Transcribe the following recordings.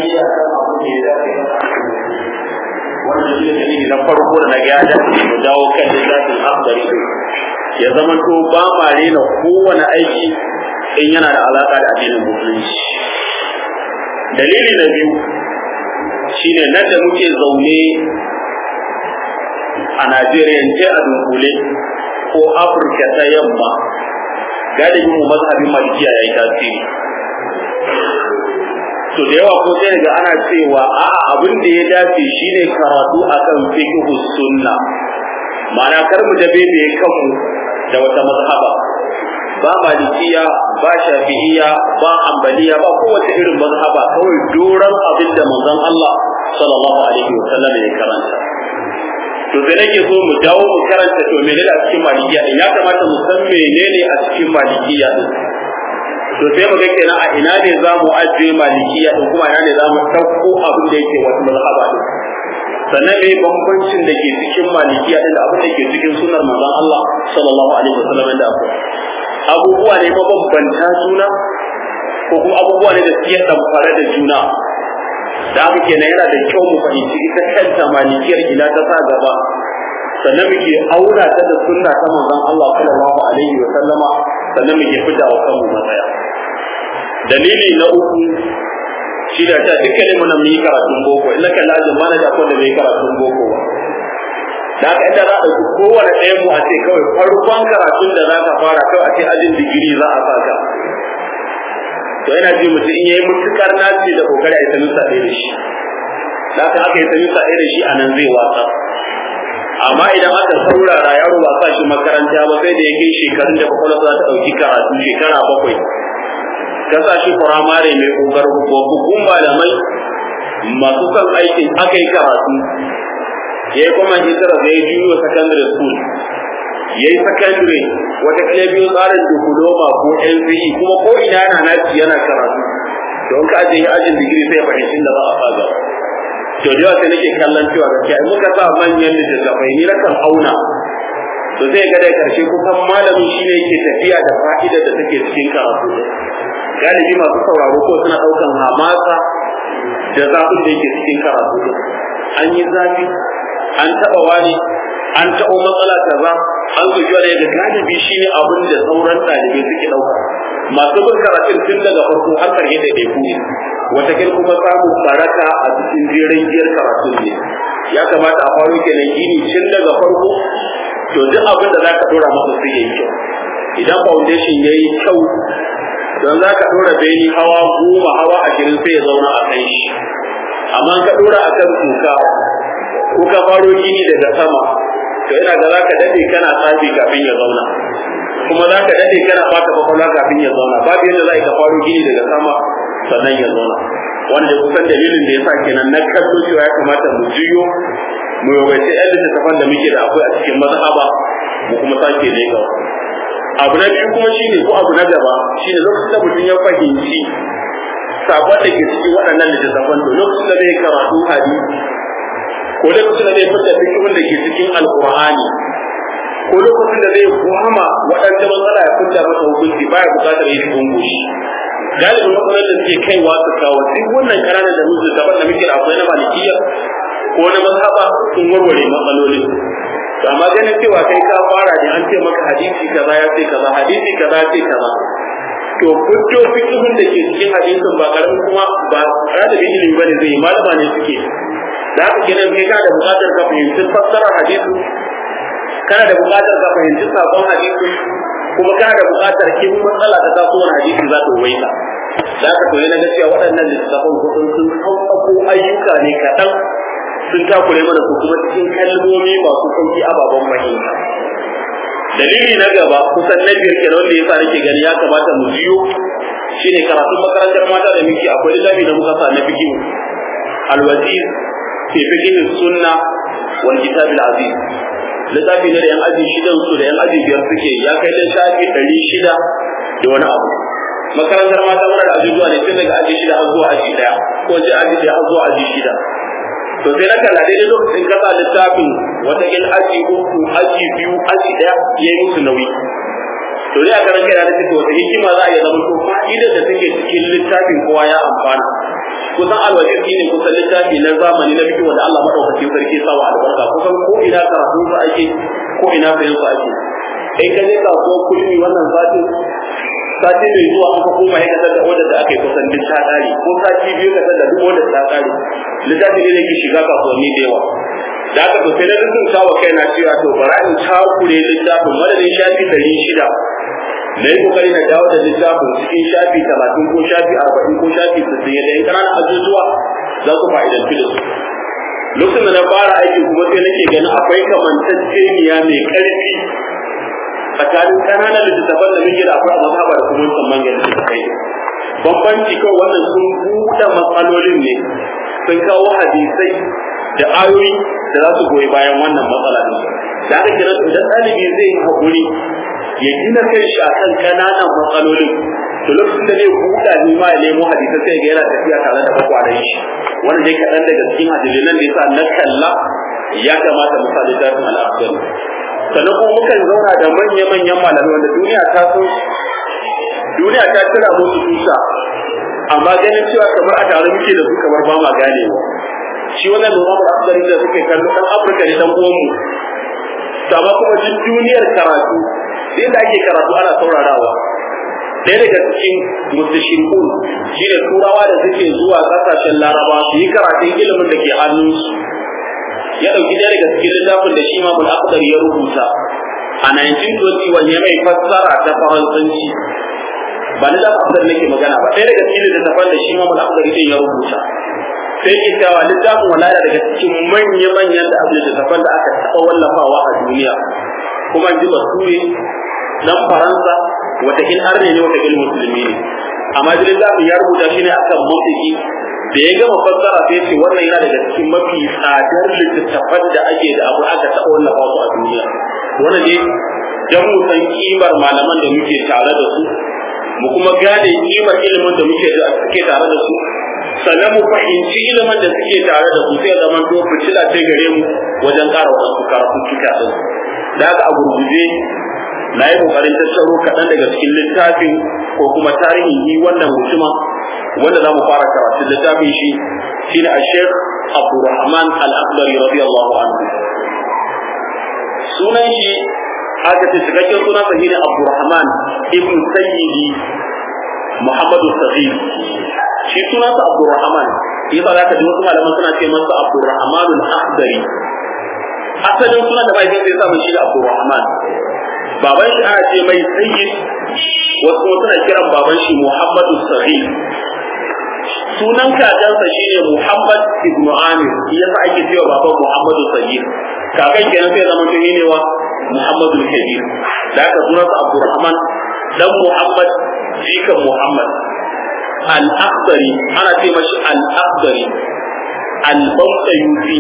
tarbiyya kan abin da ya dace wannan shi ne dalili na farko da na ga ya dace mu dawo kan littafin akhdari ya zama to ba ma rena kowane aiki in yana da alaka da addinin musulunci. Dalili na biyu shine nan da muke zaune a Najeriya a dunkule ko Afirka ta yamma galibin mu mazhabin malikiya yayi tasiri. To da yawa ko sai daga ana cewa a'a abin da ya dace shine karatu akan fiqh sunna, ma'ana kar mu dabe me kanmu da wata mazhaba, ba malikiya ba shafi'iyya ba hanbaliya ba kowace irin mazhaba, kawai doran abin da manzon Allah sallallahu alaihi wasallam ya karanta. To sai nake so mu dawo mu karanta to menene a cikin malikiya din, ya kamata mu san menene a cikin malikiya din. To sai mu ga kenan a ina ne za mu ajiye malikiya din, kuma ina ne za mu dauko abin da yake wata mazhaba din. Sannan me bambancin da ke cikin malikiya din da abin da ke cikin sunnar manzon Allah sallallahu alaihi wasallam da abubuwa ne mabambanta juna ko kuma abubuwa ne da suke damfare da juna. Da haka kenan yana da kyau mu fahimci ita kanta malikiyar ina ta sa gaba, sannan muke aura ta da sunna ta manzon Allah sallallahu alaihi wa sallama, sannan muke fita wa kanmu matsaya. Dalili na uku shi da ta dukkanin mu nan mu yi karatun boko, illa kan lazim mana da akwai da bai karatun boko ba. Da haka inda za a ɗauki kowane ɗayan mu a ce kawai farkon karatun da za ka fara kawai a ce ajin digiri za a saka. To yana ji mutum in yayi mutukar naci da kokari a yi sanin saɗe da shi, da aka yi sanin saɗe da shi a nan zai wasa. Amma idan aka saurara yaro ba sa shi makaranta ba sai da ya kai shekarun da kwakwalwa za ta ɗauki karatu shekara 7, ka sa shi firamare mai ƙoƙar hukun malamai masu son aikin aka yi karatu, ya yi kuma hitara da ya juyo secondary school, ya yi secondary wata kala biyu tsarin diploma ko NCE, kuma ko ina yana naci yana karatu, don ka ajiye ajin digiri sai fahimcin da za a faga. To da yawa sai nake kallon cewa gaskiya in muka sa manyan littattafai ni na kan auna, to zai ga da karshe kusan malamin shi ne yake tafiya da fa'idar da take cikin karatu. Galibi masu sauraro ko suna ɗaukan hamasa da zafin da yake cikin karatu. An yi zafi, an taɓa wani, an taɓa matsala kaza, an guji wani da galibi shi ne abin da sauran ɗalibai suke ɗauka. Masu bin karatun tun daga farko har ƙarshe da ɗaiku ne, wataƙil kuma samun baraka a cikin jerin giyar karatun ne. Ya kamata a faro kenan gini tun daga farko, to duk abin da za ka ɗora masa su yi kyau. Idan foundation ya yi kyau, don za ka ɗora beni hawa 10 hawa 20 sai ya zauna a kan shi. Amma ka ɗora a kan tuka, ko ka faro gini daga sama, to ina ga za ka daɗe kana tsafi kafin ya zauna, kuma za ka daɗe kana bata kwakwalwa kafin ya zauna. Babu yadda za ka faro gini daga sama sannan ya zauna, wanda kusan dalilin da ya sa kenan na kallo cewa ya kamata mu jiyo mu yawaita yan littattafan da muke da akwai a cikin mazhaba mu kuma sake leƙawa. Abu na biyu kuma shine ko abu na gaba shine lokacin da mutum ya fahimci sabon da ke cikin waɗannan littattafan, to lokacin da zai karatu hadisi ko lokacin da zai fita fikihun da ke cikin alqur'ani ko lokacin da zai kuhama waɗanda matsala ya fita masa hukunci baya buƙatar yin gungushi. Galibin matsalar da suke kaiwa su kawo duk wannan ƙananan da musu daban da muke da akwai na malikiya ko na mazhaba sun warware matsalolin. To amma ganin cewa kai ka fara ne an ce maka hadisi kaza ya ce kaza, hadisi kaza ya ce kaza, to fito fikihun da ke cikin hadisin ba karamin kuma ba ɗalibin ilimi bane zai yi, malama ne suke. Da haka kenan kai kana da buƙatar ka fahimci fassarar hadisi, kana da buƙatar ka fahimci sabon hadisi, kuma kana da buƙatar kin matsala ta tasowar hadisi za ta waita. Da haka to yana ga cewa waɗannan littattafan kusan sun sauƙaƙo ayyuka ne kaɗan, sun takure mana su kuma cikin kalmomi masu sauƙi ababen fahimta. Dalili na gaba kusan na biyar kenan wanda yasa nake gani ya kamata mu jiyo shine karatun makarantar mata da muke. Akwai littafi da muka sa na fiqh al-waziz fi fiqh sunna wal kitab al-aziz. Littafi ne da yan aji 6 su da yan aji 5 suke, ya kai da shafi 600 da wani abu. Makarantar mata muna da ajujuwa ne tun daga aji 6 har zuwa aji 1 ko aji 1 har zuwa aji 6. To sai na kalla daidai lokacin kasa littafin wata kin aji 3 aji 2 aji 1 ya yi musu nauyi. To dai a karan kai na take wata hikima za a yi zama to fa'idar da take cikin littafin kowa ya amfana. kusan alwajir ne kusan littafi na zamani na fiqh wanda Allah madaukakin sarki sawa albarka kusan ko ina karatu sa ake ko ina sayan sa ake kai ka je kasuwar kulmi wannan sati mai zuwa an koma ya kasar da wanda da aka yi kusan duk ta kare ko sati biyu kasar da duk wanda ta kare littafi ne da ke shiga kasuwanni da yawa da aka to sai na rubutun kawo kai na cewa to bara in takure littafin madadin shafi 600 na yi kokari na dawo da littafin cikin shafi 30 ko shafi 40 ko shafi 60 yadda in ƙananan ajujuwa za su fa'idantu da su lokacin da na fara aiki kuma sai nake ganin akwai kamantacceniya mai ƙarfi tsakanin ƙananan littattafan da muke da akwai a mazhaba da kuma musamman ga littattafai bambanci kawai wannan sun buɗe matsalolin ne sun kawo hadisai da ayoyi da za su goyi bayan wannan matsala ne da aka kira idan ɗalibi zai yi haƙuri ya gina kai shi a kan ƙananan matsalolin to lokacin da zai buɗa ne ma ya nemo hadisai sai ga yana tafiya tare da kwakwaran shi wanda dai kaɗan daga cikin hadisan da yasa na kalla ya kamata mu sa littafin al-afdal sannan kuma mukan zauna da manya-manyan malamai wanda duniya ta kira musu tusa amma ganin cewa kamar a tare muke da su kamar ba ma ganewa shi wannan Imam al-Afdali da suke kallo dan Afirka ne dan uwan mu sama kuma duk duniyar karatu sai da ake karatu ana saurarawa ɗaya daga cikin mustashirikun shi ne turawa da suke zuwa ƙasashen Laraba su yi karatun ilimin da ke hannunsu ya ɗauki ɗaya daga cikin littafin da shi Imam al-Afdali ya rubuta a 1921 ya mai fassara ta Faransanci ba ni da Afdali nake magana ba ɗaya daga cikin littafin da shi Imam al-Afdali din ya rubuta sai ke cewa littafin walaya daga cikin manya-manyan da abin littafin da aka taɓa wallafawa a duniya kuma ji basuri dan Faransa wata in arne ne wata ilmin musulmi ne amma da littafin ya rubuta shi ne akan mafiki da ya gama fassara sai ce wannan yana daga cikin mafi tsadar littattafan da ake da abu aka taɓa wallafa su a duniya wannan ne dan mu san kimar malaman da muke tare da su mu kuma gane kimar ilimin da suke tare da su sannan mu fahimci ilimin da suke tare da su sai zaman to fitila ce gare mu wajen ƙara wasu karatu cika din da haka a gurguje na yi kokarin tattaro kaɗan daga cikin littafin ko kuma tarihin yi wannan mutuma wanda za mu fara karatun littafin shi shine a Sheikh Abdurrahman Al-Akhdari radiyallahu anhu sunan shi aka ce cikakken sunan sa shine Abdurrahman ibn Sayyidi Muhammadu Saghir shi sunansa Abdurrahman yasa zaka ji wasu malaman suna ce masa Abdurrahman Al-Akhdari asalin sunan da bai sai samun shi da Abdurrahman baban shi ana ce mai Sayyid wasu kuma suna kiran baban shi Muhammadu Saghir sunan kakansa shine Muhammad ibn Amir yasa ake cewa baban Muhammadu Saghir kakan kenan sai zama tuni ne wa Muhammadu Kabir da aka sunansa Abdurrahman dan Muhammad jikan Muhammad Al-Akhdari ana ce mashi Al-Akhdari Al-Bamsayuti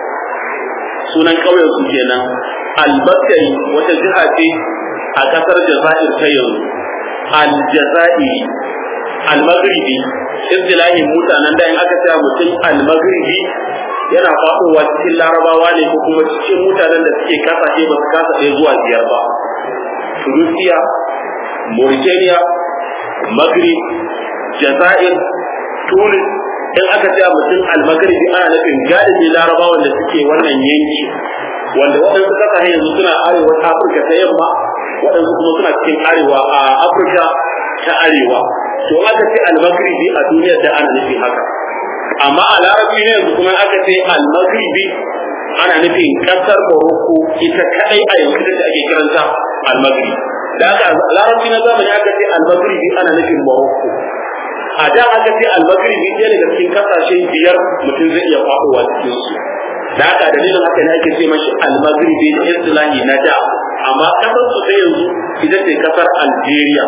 sunan kauyen su kenan Al-Bakari wata jiha ce a kasar Jazair ta yanzu Al-Jazairi Al-Maghribi istilahin mutanen da in aka ce mutum Al-Maghribi yana faɗowa cikin Larabawa ne ko kuma cikin mutanen da suke kasashe ba su kasa ɗaya zuwa 5 ba Tunisia Mauritania Maghrib Jazair Tunis in aka ce mutum Al-Maghribi ana nufin galibi Larabawan da suke wannan yanki wanda waɗansu kasashe yanzu suna arewa ta Afirka ta yamma waɗansu kuma suna cikin arewa a Afirka ta arewa to aka ce Al-Maghribi a duniyar da ana nufin haka amma a larabci ne yanzu kuma aka ce Al-Maghribi ana nufin kasar Morocco ita kadai a yanzu da ake kiranta Al-Maghrib da aka larabci na zamani aka ce Al-Maghribi ana nufin Morocco a da aka ce Al-Maghribi ɗaya daga cikin kasashe 5 mutum zai iya faɗowa cikin su da haka dalilin haka ne ake ce mashi Al-Maghribi da istilahi na da amma kasar su ta yanzu ita ce kasar Algeria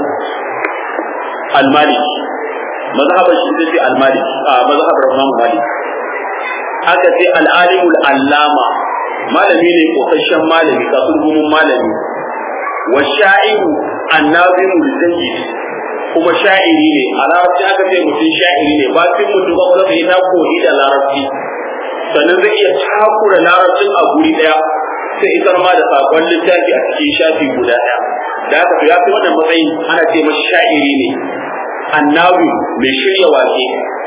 Al-Maliki mazhabar shi ita ce Al-Maliki mazhabar Imam Malik aka ce Al-Alimul Allama malami ne kokarshen malami kasurgumin malami wa sha'iru annazimul zayyid kuma sha'iri ne a larabci aka ce mutum sha'iri ne ba sai mutum ba wanda sai ta koyi da larabci sannan zai iya takura larabcin a guri daya sai isar ma da sakon littafi a cikin shafi guda daya da haka ya fi wannan matsayin ana ce masa sha'iri ne annabi mai shirya waƙe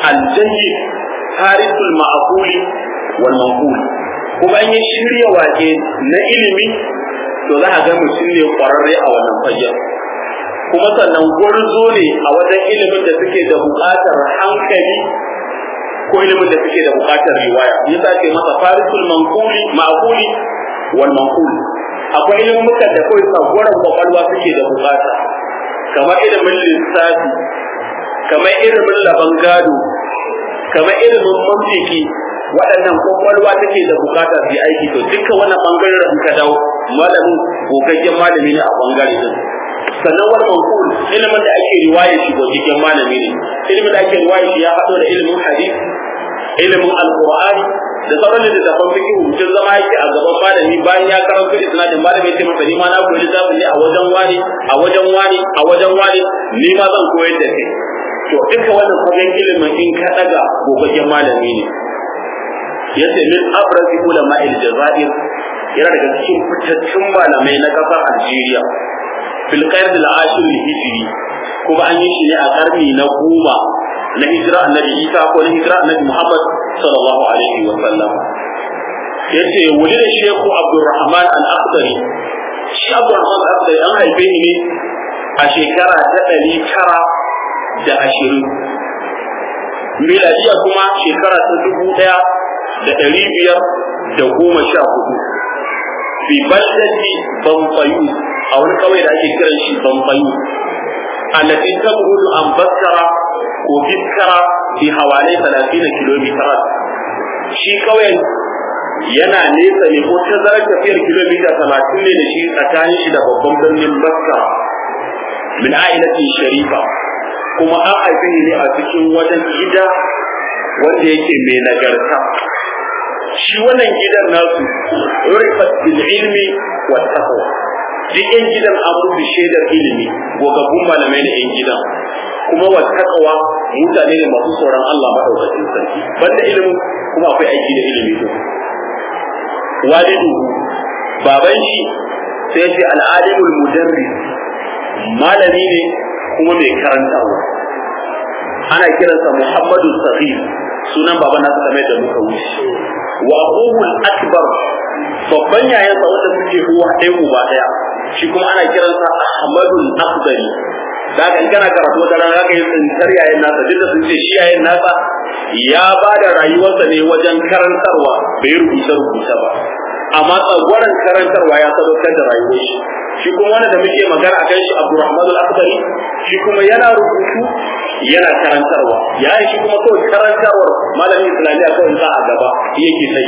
aljayyid harisul ma'quli wal manqul kuma an yi shirya wake na ilimi to za a ga mutum ne kwararre a wannan fagen kuma sannan gwarzo ne a wajen ilimin da suke da buƙatar hankali ko ilimin da suke da buƙatar riwaya yasa ce masa farisul ma'quli wal manqul akwai ilimin da kawai sagwaran kwakwalwa suke da buƙata kamar ilimin lissafi kamar ilimin laban gado kamar ilimin mantiki waɗannan kwakwalwa take da bukata su yi aiki to dukkan wannan bangaren da suka dawo malamin gogaggen malami ne a bangare din sannan wani manqul ilimin da ake riwaya shi gogaggen malami ne ilimin da ake riwaya shi ya haɗo da ilimin hadisi ilimin alqur'ani da sauran littattafan fiqh mutum zama yake a gaban malami bayan ya karanta isnadin malami ya ce masa ni ma na koyi littafin ne a wajen wani a wajen wani a wajen wani ni ma zan koyar da kai to duka wannan fagen ilimin in ka daga gogaggen malami ne yace min abrazi ulama al-jazair yana daga cikin fitattun malamai na kasar Algeria fil qarn al-ashir hijri kuma an yi shi ne a karni na 10 na hijira annabi Isa ko na hijira annabi Muhammad sallallahu alaihi wa sallam yace wulida Sheikh Abdurrahman al-Akhdari shi Abdurrahman al-Akhdari an haife ni ne a shekara ta 920 miladiya kuma shekara ta 1514 fi baldati Bamfayu a wani kauye da ake kiran shi Bamfayu allati tabrudu an Baskara ko Biskara fi hawalai 30 kilomita shi kauyen yana nesa ne ko tazarar tafiyar kilomita 30 ne da shi tsakanin shi da babban birnin Baskara min a'ilatin sharifa kuma an haife ne a cikin wajen gida wanda yake mai nagarta shi wannan gidan nasu urifat bil ilmi wa taqwa duk yan gidan an rubuta shaidar ilimi gogaggun malamai da yan gidan kuma wa taqwa mutane ne masu tsoron Allah madaukakin sarki banda ilimin kuma akwai aiki da ilimi to walidu baban shi sai ce al-alimul mudarris malami ne kuma mai karantawa ana kiransa Muhammadu Saghir sunan baban nasa kamar da muka wuce wa abuhu al-akbar babban yayansa wanda suke uwa ɗaya uba ɗaya shi kuma ana kiransa Ahmadu al-Akhdari da kan kana karatu wata rana zaka yi tsintar yayin nasa duk da sun ce shi yayin nasa ya ba da rayuwarsa ne wajen karantarwa bai rubuta ba amma tsagwaron karantarwa ya sadaukar da rayuwar shi shi kuma wanda da muke magana akan shi Abdurrahman al-Akhdari shi kuma yana rubutu yana karantarwa yayin shi kuma kawai karantarwar malamin islamiyya kawai za a gaba yake sai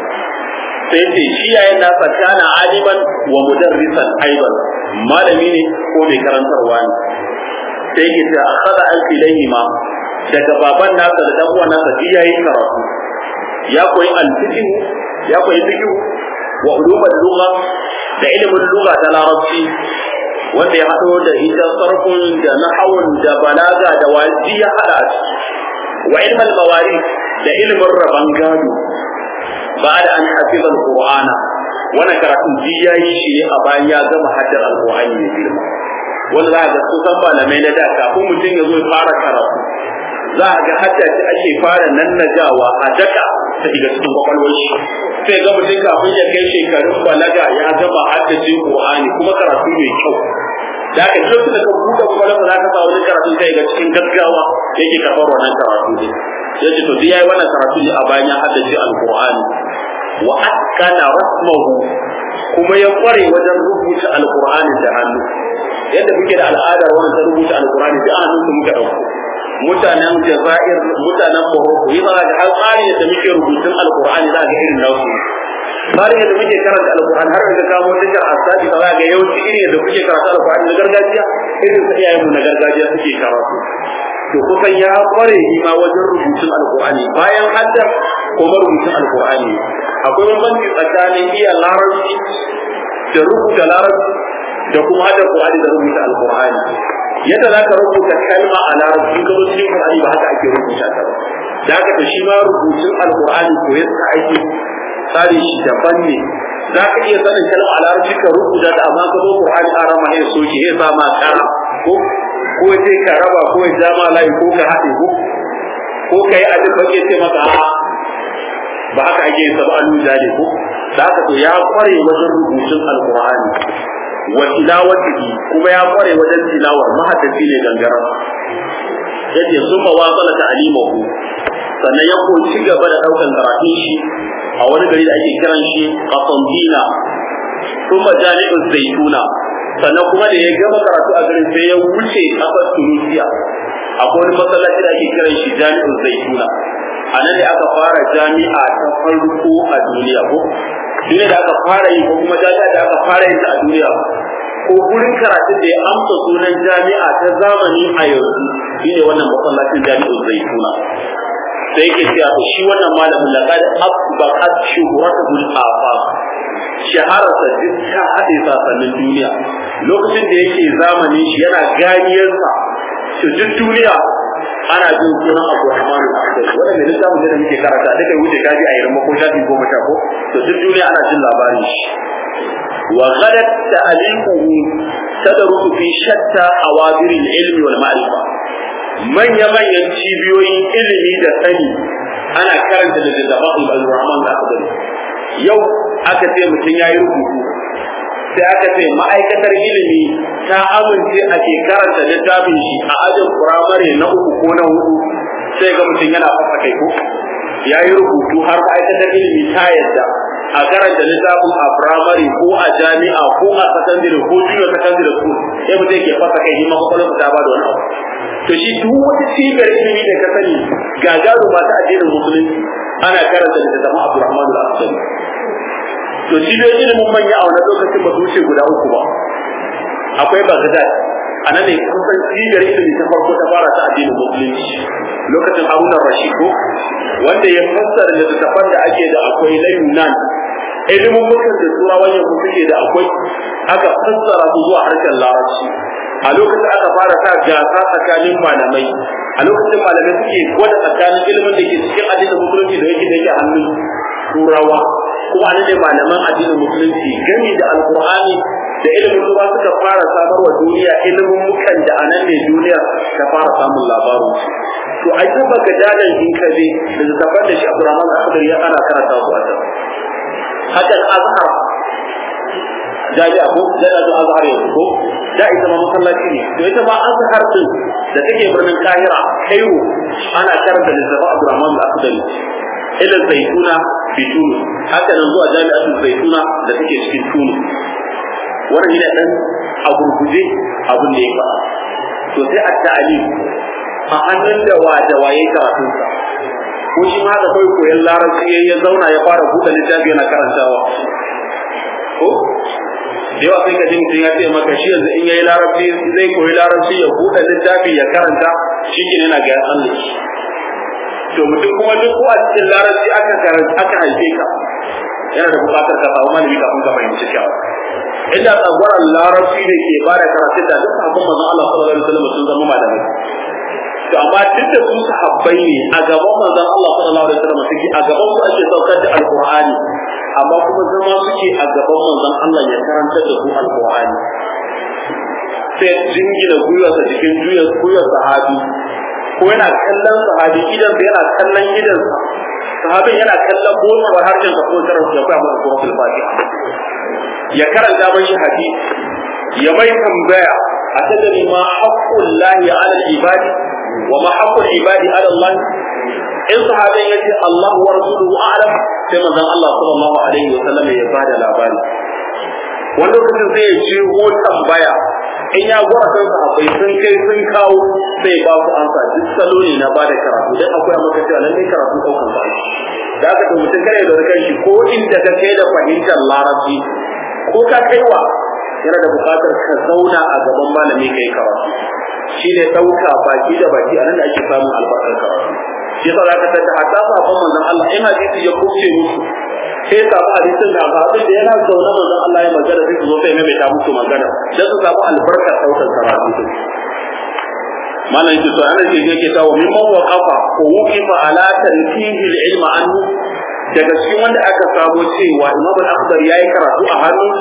ce shi yayin nasa kana aliman wa mudarrisan aiban malami ne ko mai karantarwa ne sai yake ta akhadha al-ilayhi ma daga baban nasa da dan uwan nasa shi yayin karatu ya koyi al-fiqh ya koyi fiqh wa ulumul lugha da ilimin lugha ta larabci wanda ya hado da ita sarfun da nahawun da balaga da wazi ya hada wa ilmul mawarith da ilimin raban gado ba'da an hafiza al-qur'ana wannan karatun ji yayi shi ne a bayan ya gama haddar al-qur'ani ne girma wanda za ga kusan malamai na da kafin mutum ya zo ya fara karatu za a ga hadda shi ake fara nannajawa a daka ta shiga cikin kwakwalwar shi sai ga mutum kafin ya kai shekarun balaga ya gama haddacin qur'ani kuma karatu mai kyau da aka kyau da kan buɗe kwakwalwar za ka sa wani karatu sai ga cikin gaggawa yake karɓar wannan karatu ne yace to yayi wannan karatu ne a bayan ya haddace alqur'ani wa atkana rasmahu kuma ya kware wajen rubuta alqur'ani da hannu yadda muke da al'adar wannan rubuta alqur'ani da hannun mu muka dauko mutanen Jazair mutanen Morocco yana da alƙari da muke rubutun alqur'ani za ga irin nauyi bari da muke karanta alqur'ani har da kamo da asali ba ga yawanci irin da kuke karanta alqur'ani na gargajiya irin sai iyayen mu na gargajiya suke karatu to kusan ya kware shi ma wajen rubutun alqur'ani bayan haddar ko rubutun alqur'ani akwai bambanci tsakanin iya larabci da rubuta larabci da kuma haddar qur'ani da rubuta alqur'ani yadda zaka rubuta kalma a larabci ka zo cikin qur'ani ba haka ake rubuta ta ba da haka to shi ma rubutun alqur'ani ko yadda ake tsari shi daban ne zaka iya sanin kalma a larabci ka rubuta ta amma ka zo qur'ani a rama ya soke ya sama kara ko sai ka raba ko ya jama layi ko ka haɗe ko ko kai a duk bake ce maka ba haka ake yin sabu alu jali ko da haka to ya kware wajen rubutun alqur'ani wa tilawatihi kuma ya kware wajen tilawar mahaddaci ne gangara yace summa wasala ta'limahu sannan ya ko ci gaba da daukan karatun shi a wani gari da ake kiran shi Qasantina kuma jami'ul Zaituna sannan kuma da ya gama karatu a garin sai ya wuce kasar Tunisia akwai wani masallaci da ake kiran shi Jami'ul Zaituna a nan ne aka fara jami'a ta farko a duniya ko shine da aka fara yi ko kuma jami'a da aka fara yi a duniya ko gurin karatun da ya amsa sunan jami'a ta zamani a yanzu shine wannan masallacin Jami'ul Zaituna sai yake cewa to shi wannan malamin laqad asbaqat shuhuratuhu al-afaq shahararsa duk ta haɗe sasannin duniya lokacin da yake zamanin shi yana ganiyarsa to duk duniya ana jin sunan Abdurrahman al-Akhdari wanda ne littafin da muke karanta duka wuce kaji a yarma ko shafi 10 ko to duk duniya ana jin labarin shi wa ghadat ta'liquhu tadrusu fi shatta awadir al-ilm wal ma'rifa manyan cibiyoyin ilimi da sani ana karanta da littafin Abdurrahman al-Akhdari yau aka ce mutum ya yi rubutu sai aka ce ma'aikatar ilimi ta amince a ke karanta littafin shi a ajin firamare na 3 ko na 4 sai ga mutum yana fafa kai ko ya yi rubutu har ma'aikatar ilimi ta yadda a karanta littafin a firamare ko a jami'a ko a sakandare ko junior secondary school sai mutum ke fasa kai shi makwakwalwarsa ta ba da wani abu to shi duk wata cibiyar ilimi da ka sani gagaru masu addinin musulunci ana karanta littafin Abdurrahman al-Akhdari to cibiyoyin ilimin manya a wannan lokacin ba su wuce guda 3 ba akwai Baghdad anan ne kusan cibiyar ilimi ta farko ta fara ta addinin musulunci lokacin Harun al-Rashid ko wanda ya fassara littafan da ake da akwai na Yunan ilimin mutum da turawan yanzu suke da akwai aka fassara su zuwa harshen Larabci a lokacin aka fara sa gasa tsakanin malamai a lokacin malamai suke gwada tsakanin ilimin da ke cikin addinin musulunci da yake hannun turawa kuma anan ne malaman addinin musulunci gani da alqur'ani da ilimin ruwa suka fara samarwa duniya ilimin mukan da anan ne duniya ta fara samun labarin to a cikin baka dalan in ka je da zafar da shi Abdurrahman al-Akhdari ya ana karanta su a can hakan azhar jami'a ko da azhar yanzu ko da ita ma masallaci ne to ita ma azhar din da take birnin Kahira Cairo ana karanta da zafar Abdurrahman al-Akhdari ila Zaituna fi Tunis haka nan zuwa jami'atul Zaituna da take cikin Tunis wannan ne dan a gurguje abin da ya faɗa to sai at-ta'lim a hannun da waye karatun sa ko shi ma da kai koyon larabci ya zauna ya fara buɗe littafi yana karantawa ko da yawa sai ka ji mutum ya ce maka shi yanzu in yayi larabci zai koyi larabci ya buɗe littafi ya karanta shi ke yana ga Allah to mutum kuma duk ko a cikin larabci aka karanta aka haife ka yana da buƙatar ka samu malami kafin ka fahimci cewa inda tsagwaran larabci ne ke bada karatu da duk sahabban manzon Allah sallallahu alaihi wasallam sun zama malamai to amma duk da su sahabbai ne a gaban manzon Allah sallallahu alaihi wasallam suke a gaban su ake saukar da alqur'ani amma kuma zama suke a gaban manzon Allah ya karanta da su alqur'ani sai jingina guyarsa cikin guyar sahabi ko yana kallon sahabi idan yana kallon gidansa sahabin yana kallon botsar harshen sa ko tarar da kuma suratul fatiha ya karanta mashi hadisi ya mai tambaya a tadari ma haqqul lahi ala al-ibadi wa ma haqqul ibadi ala Allah in sahabin yace Allah wa rasuluhu a'lam sai manzon Allah sallallahu alaihi wa sallam ya bada labari wanda lokacin sai ya ce ko tambaya in ya gwara kan sahabbai sun kai sun kawo sai ba ku ansa duk salo ne na bada karatu dan akwai maka cewa nan ne karatu daukan sa da aka to mutum kare da kan shi ko inda ka kai da fahimtar larabci ko ka kaiwa yana da buƙatar ka zauna a gaban malami kai karatu shine dauka baki da baki anan da ake samun albarkar karatu shi yasa zaka tada hatta sabon manzon Allah in hadisi ya kuce musu sai samu hadisin da abin da yana zaune manzon Allah ya magana sai zo sai mai ta musu magana dan su samu albarkar daukar karatu malam yake to ana yake ta wa mimman waqafa ko wuqifa ala tanfihi al-ilma anhu daga cikin wanda aka samu cewa Imam al-Akhdari yayi karatu a hannun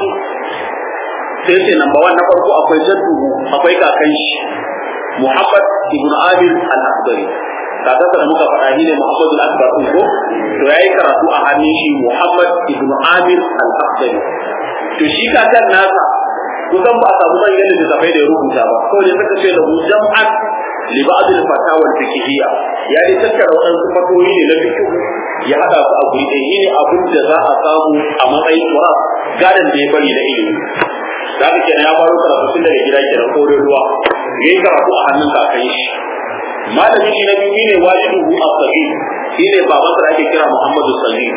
sai ce number 1 na farko akwai jaddu akwai kakan shi Muhammad ibn Amir al-Akhdari kakansa da muka faɗa ne Muhammadu al-Akbar ko to yayi karatu a hannun shi Muhammad ibn Amir al-Akhdari to shi kakan nasa kusan ba a samu manyan littattafai da ya rubuta ba kawai da suka ce da mu jam'an li ba'd al-fatawa al-fiqhiyya ya yi tattara waɗansu fatoyi ne na fiqh ya hada su a guri ɗaya ne abin da za a samu a matsayin turas gadan da ya bari da ilimi za ka kenan ya faro karatu tun daga gida kenan ko ruwa ya yi karatu a hannun kakan shi malamin shi na biyu ne waliduhu as-sahih shi ne baban da ake kira Muhammadu Sahih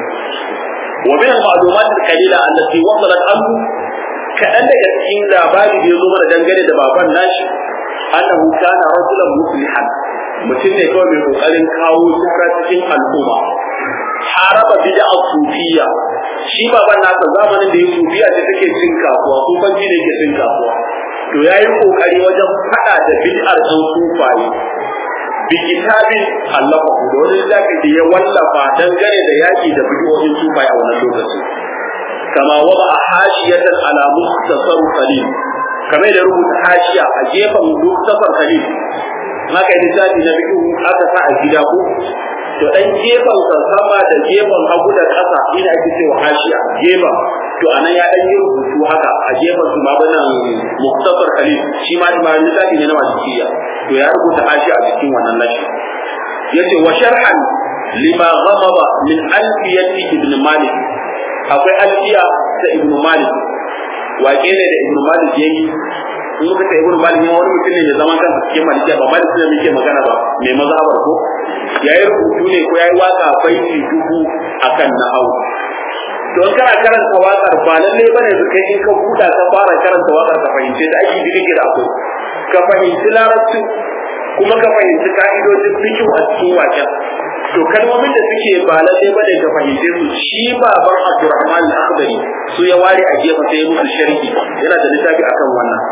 wa min al-ma'lumat al-qalila allati wasalat anhu kaɗan daga cikin labari da ya zo mana dangane da baban nashi annahu kana rajulan muslihan mutum ne kawai mai kokarin kawo tsara cikin al'umma haraba bid'a sufiyya shi baban nasa zamanin da ya sufiya ce take cin kasuwa ko fanci ne ke cin kasuwa to yayi kokari wajen fada da bid'ar ɗan sufaye bi kitabin allafa da wani littafi da ya wallafa dangane da yaki da bid'o'in sufaye a wannan lokaci kama wada hashiyatan ala mukhtasar khalil kamar da rubuta hashiya a gefen mukhtasar khalil haka littafi na biyu aka sa a gida ko to dan gefen sama da gefen hagu da ƙasa ina ake cewa hashiya gefen to anan ya dan yi rubutu haka a gefen su ma bana mukhtasar khalil shi ma littafi ne na malikiya to ya rubuta hashiya a cikin wannan nashi yace wa sharhan lima ghamaba min alfiyati ibn malik akwai alfiya ta ibn malik waƙe ne da ibn malik yayi in muka ta ibn malik wani mutum ne da zaman kansa cikin malikiya ba malik ne muke magana ba mai mazhabar ko yayi rubutu ne ko yayi waka baiti dubu akan nahau don kana karanta wakar ba lalle bane su kai in ka buɗa ka fara karanta wakar ka fahimce da ake digiri da akwai ka fahimci larabci kuma ka fahimci ka'idojin fiqh a cikin waken to kalmomin da suke ba lalle bane ka fahimce su shi baban Abdurrahman al-Akhdari su ya ware a gefe sai musu sharhi yana da littafi akan wannan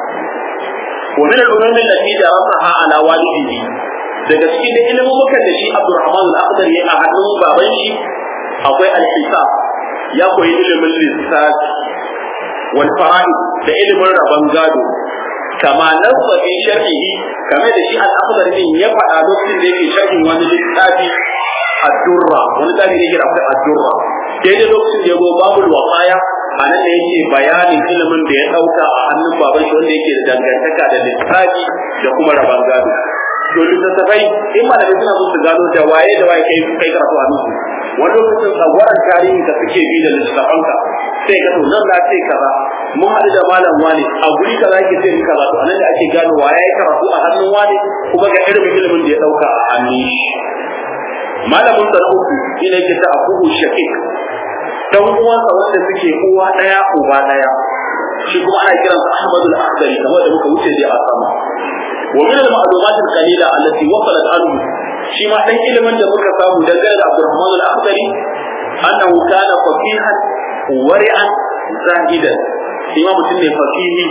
wa min al-ulum allati darasaha ala walidihi daga cikin da ilimin da shi Abdurrahman al-Akhdari a hannun baban shi akwai al-hisab ya koyi ilimin lissafi wal fara'id da ilimin rabon gado kama nasa fi sharhihi kame da shi al-Akhdari din ya faɗa lokacin da yake sharhin wani littafi ad-durra wani tabi ne kira akwai ad-durra daidai lokacin da ya go babul waqaya anan da yake bayanin ilimin da ya dauka a hannun baban shi wanda yake da dangantaka da lissafi da kuma rabon gado to littattafai in malamai suna so su gano da waye kai karatu a nusu wani lokacin tsagwaran tarihi da suke bi da littattafanka sai ka to nan na ce kaza mun haɗu da malam wani a guri kaza yake ce ni kaza to anan da ake gano waye ya karatu a hannun wani kuma ga irin ilimin da ya dauka a hannun shi malamin da uku shine yake ta abuhu shaqiq dan uwansa wanda suke uwa daya uba daya shi kuma ana kiransa Ahmad al-Akhdari kamar da muka wuce da a sama wa min al-ma'lumat al-qalila allati wasalat anhu shi ma dan ilimin da muka samu dangane da Abdurrahman al-Akhdari annahu kana faqihan wari'an zahidan shi ma mutum ne faqihi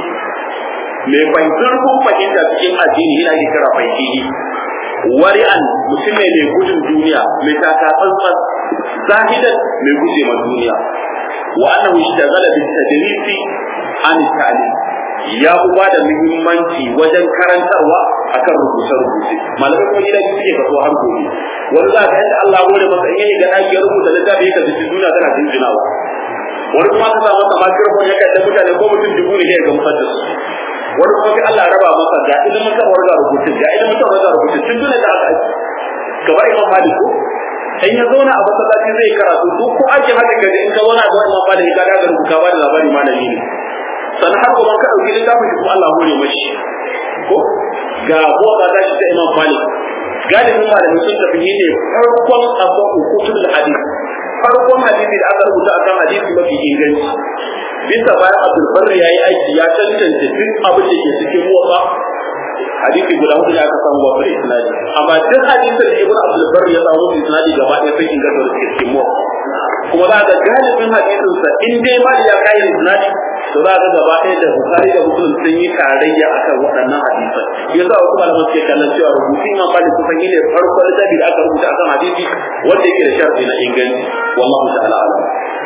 mai fahimtar kun fahimta cikin addini yana kira faqihi wari'an mutum ne mai gudun duniya mai takatsantsan zahidan mai guje ma duniya wa annahu ishtaghala bi tadrisi an ta'lim ya ba da muhimmanci wajen karantarwa akan rubuce malamai kuma gida suke kaso har gobe wani za ka yadda Allah gode masa in yayi ga daki ya rubuta littafi ya kaji duniya tana jinjinawa wani kuma ka sa masa microphone ya kadda mutane ko mutum dubu ne ya ga musaddas wani kuma sai Allah raba masa ga idan muka warga rubutun ga idan muka warga rubutun tun dole da aka kamar Imam Malik ko in ya zauna a masallaci zai karatu duk ko ake haka kaje in ka zauna ga Imam Malik ka ga rubuta ba da labari malami ne sannan har kuma ka dauki littafin shi kuma Allah hore mashi ko ga boka da shi da Imam Malik galibin malamin sun tafi ne farkon abu kutubul hadith farkon hadisi da aka rubuta akan hadisi mafi inganci bisa bayan Abdul Barri yayi aiki ya tantance duk abin da ke cikin muwafa hadisi guda hudu da aka samu ba fara isnadi amma duk hadisin da Ibn Abdul Barri ya samu isnadi gaba ɗaya sai inganta da cikin muwafa kuma za ga galibin hadisin sa in dai ma ya kai isnadi to za ga gaba ɗaya da Bukhari da Muslim sun yi tarayya akan waɗannan hadisan yasa wasu malaman suke kallon cewa rubutun Imam Malik kusan yi ne farkon littafi da aka rubuta akan hadisi wanda yake da sharhi na inganci wallahu ta'ala alam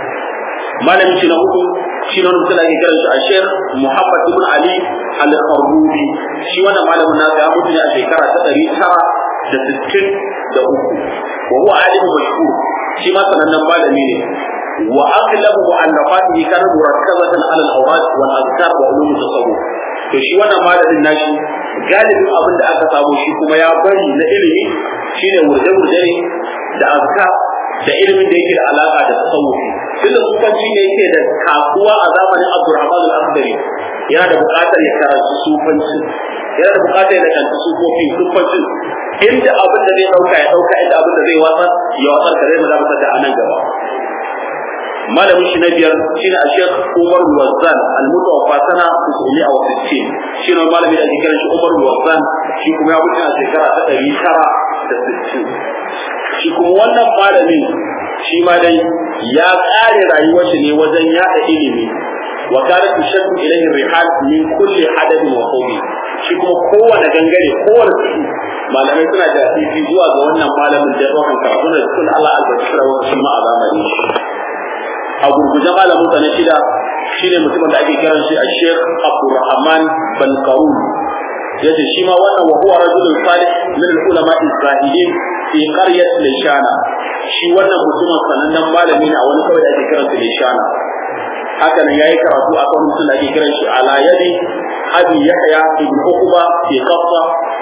malamin shi na hudu shi ne wanda ake kiran shi a Sheikh Muhammad ibn Ali al-Qarrubi shi wannan malamin nasa ya mutu ne a shekara ta wa huwa alim mashhur shi ma sanannen malami ne wa aghlabu mu'allafatihi kana murakkabatan ala al-awrad wal azkar wa ulum at-tasawuf to shi wannan malamin nashi galibin abin da aka samu shi kuma ya bari na ilimi shine wurje-wurje da azkar da ilimin da yake da alaka da tasawufi tunda sufanci ne yake da kasuwa a zamanin Abdurrahman al-Akhdari yana da buƙatar ya karanta sufanci yana da buƙatar ya karanta sufanci inda abin da zai dauka ya dauka inda abin da zai watsa ya watsar kare mu za mu tada anan gaba malamin shi na biyar shine Sheikh Umar Wazzan al-mutawaffa sana 960 shine malamin da ake kiran shi Umar Wazzan shi kuma ya mutu a shekara ta 960 shi kuma wannan malamin shi ma dai ya kare rayuwar shi ne wajen yada ilimi wa kana tushaddu ilayhi rihal min kulli hadabin wa qawmi shi kuma kowane gangare kowane tsiki malamai suna da fifi zuwa ga wannan malamin da ɗaukan karatu da cikin Allah albashira wa kuma a zamani a gurguje malamin sa na shida shine mutumin da ake kiran shi a Sheikh Abdurrahman bin Qarun yace shi ma wannan wa huwa rajulun salih min al-ulama al-zahidin fi qaryat Lishana shi wannan mutumin sanannen malami ne a wani kawai da ake kiran shi Lishana haka nan yayi karatu a kan mutum da ake kiran shi ala yadi Abi Yahya ibn Uqba fi Qaffa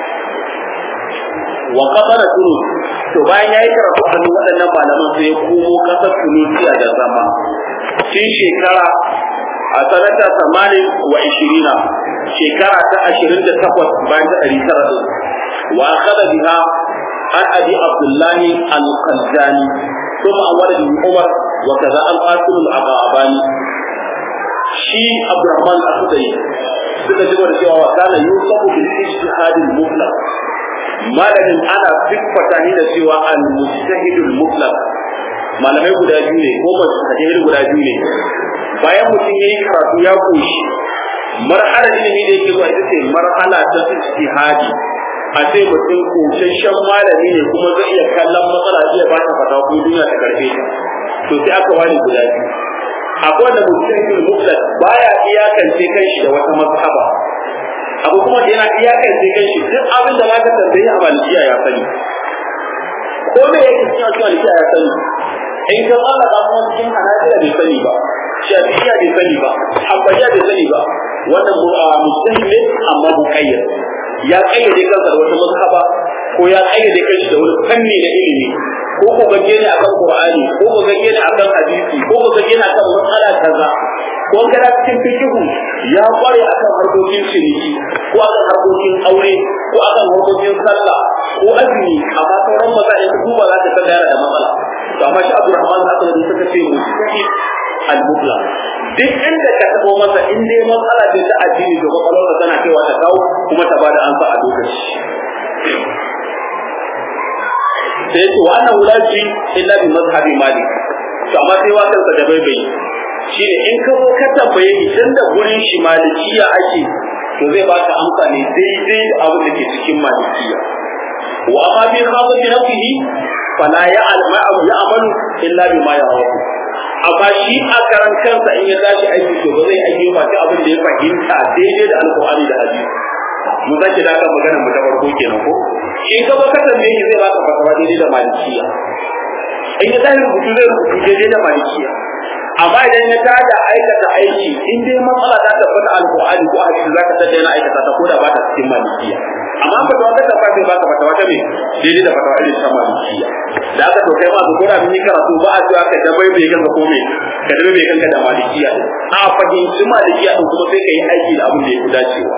wa qafara Tunus to bayan yayi karatu a waɗannan malaman sai ya komo kasar Tunisia da zama shi shekara a sanata 28 shekara ta 28 bayan ta 900 wa akhadha biha an abi Abdullah al-Qazzani thumma awala bi Umar wa kaza al-Qasim al-Aqabani shi Abdurrahman al-Akhdari suka ji da cewa kana yusafu bil ijtihad al-mutlaq malamin ana siffata ni da cewa al-mujtahid al-mutlaq malamai guda biyu ne ko mujtahid guda biyu ne bayan mutum yayi karatu ya koshi marhala ilimi da yake zuwa ita ce marhala ta ijtihadi a ce mutum koshashen malami ne kuma zai iya kallon matsala zai ba ta fata ko duniya ta karfe ta to sai aka wani guda biyu akwai wanda mujtahidul mutlaq baya iyakance kanshi da wata mazhaba abu kuma da yana iyakance kanshi duk abin da zaka tambaye a malikiya ya sani ko me yake cikin malikiya ya sani in ka tsalla ka kuma cikin hanafiya bai sani ba shafi'iyya bai sani ba hanbaliya bai sani ba wannan mujtahid ne amma muqayyad ya kayyade kansa da wata mazhaba ko ya kayyade kanshi da wani fanni na ilimi ko ko gaje ne akan Qur'ani ko ko gaje ne akan hadisi ko ko gaje ne akan matsala kaza ko kana cikin fiqh ya kware akan harkokin ciniki ko akan harkokin aure ko akan harkokin sallah ko azumi amma sauran masail su ba za ta kada da matsala to amma shi Abdurrahman da aka yi suka ce mujtahid al-mutlaq duk inda ka tabo masa in dai matsala ce ta addini to kwakwalwarsa tana cewa ta kawo kuma ta bada ansa a lokaci sai ce wa annahu la ji illa bi mazhabi malik to amma sai wa kansa da bai shi ne in ka zo ka tambaye shi tunda gurin shi malikiya ake to zai baka amsa ne daidai da abin da ke cikin malikiya wa amma bi khabar bi nafsihi fala ya'malu illa bima yarahu amma shi a karan kansa in ya tashi aiki to ba zai aiki ba sai abin da ya fahimta daidai da alqur'ani da hadisi mu sake da kan magana mu ta farko kenan ko shi ka ba ka tambaye shi zai baka fatawa daidai da malikiya in ya tashi rubutu zai rubutu daidai da malikiya amma idan ya tada aikata aiki in dai matsala ta tabbata alqur'ani ko hadisi zaka tada yana aikata ta ko da ba ta cikin malikiya amma ba ta wata tabbata sai baka fatawa ta me daidai da fatawa irin ta malikiya da aka to kai ma ko da mun yi karatu ba a cewa ka dabai bai kanka ko me ka dabai bai kanka da malikiya a fahimci malikiya din kuma sai ka yi aiki da abin da ya fi dacewa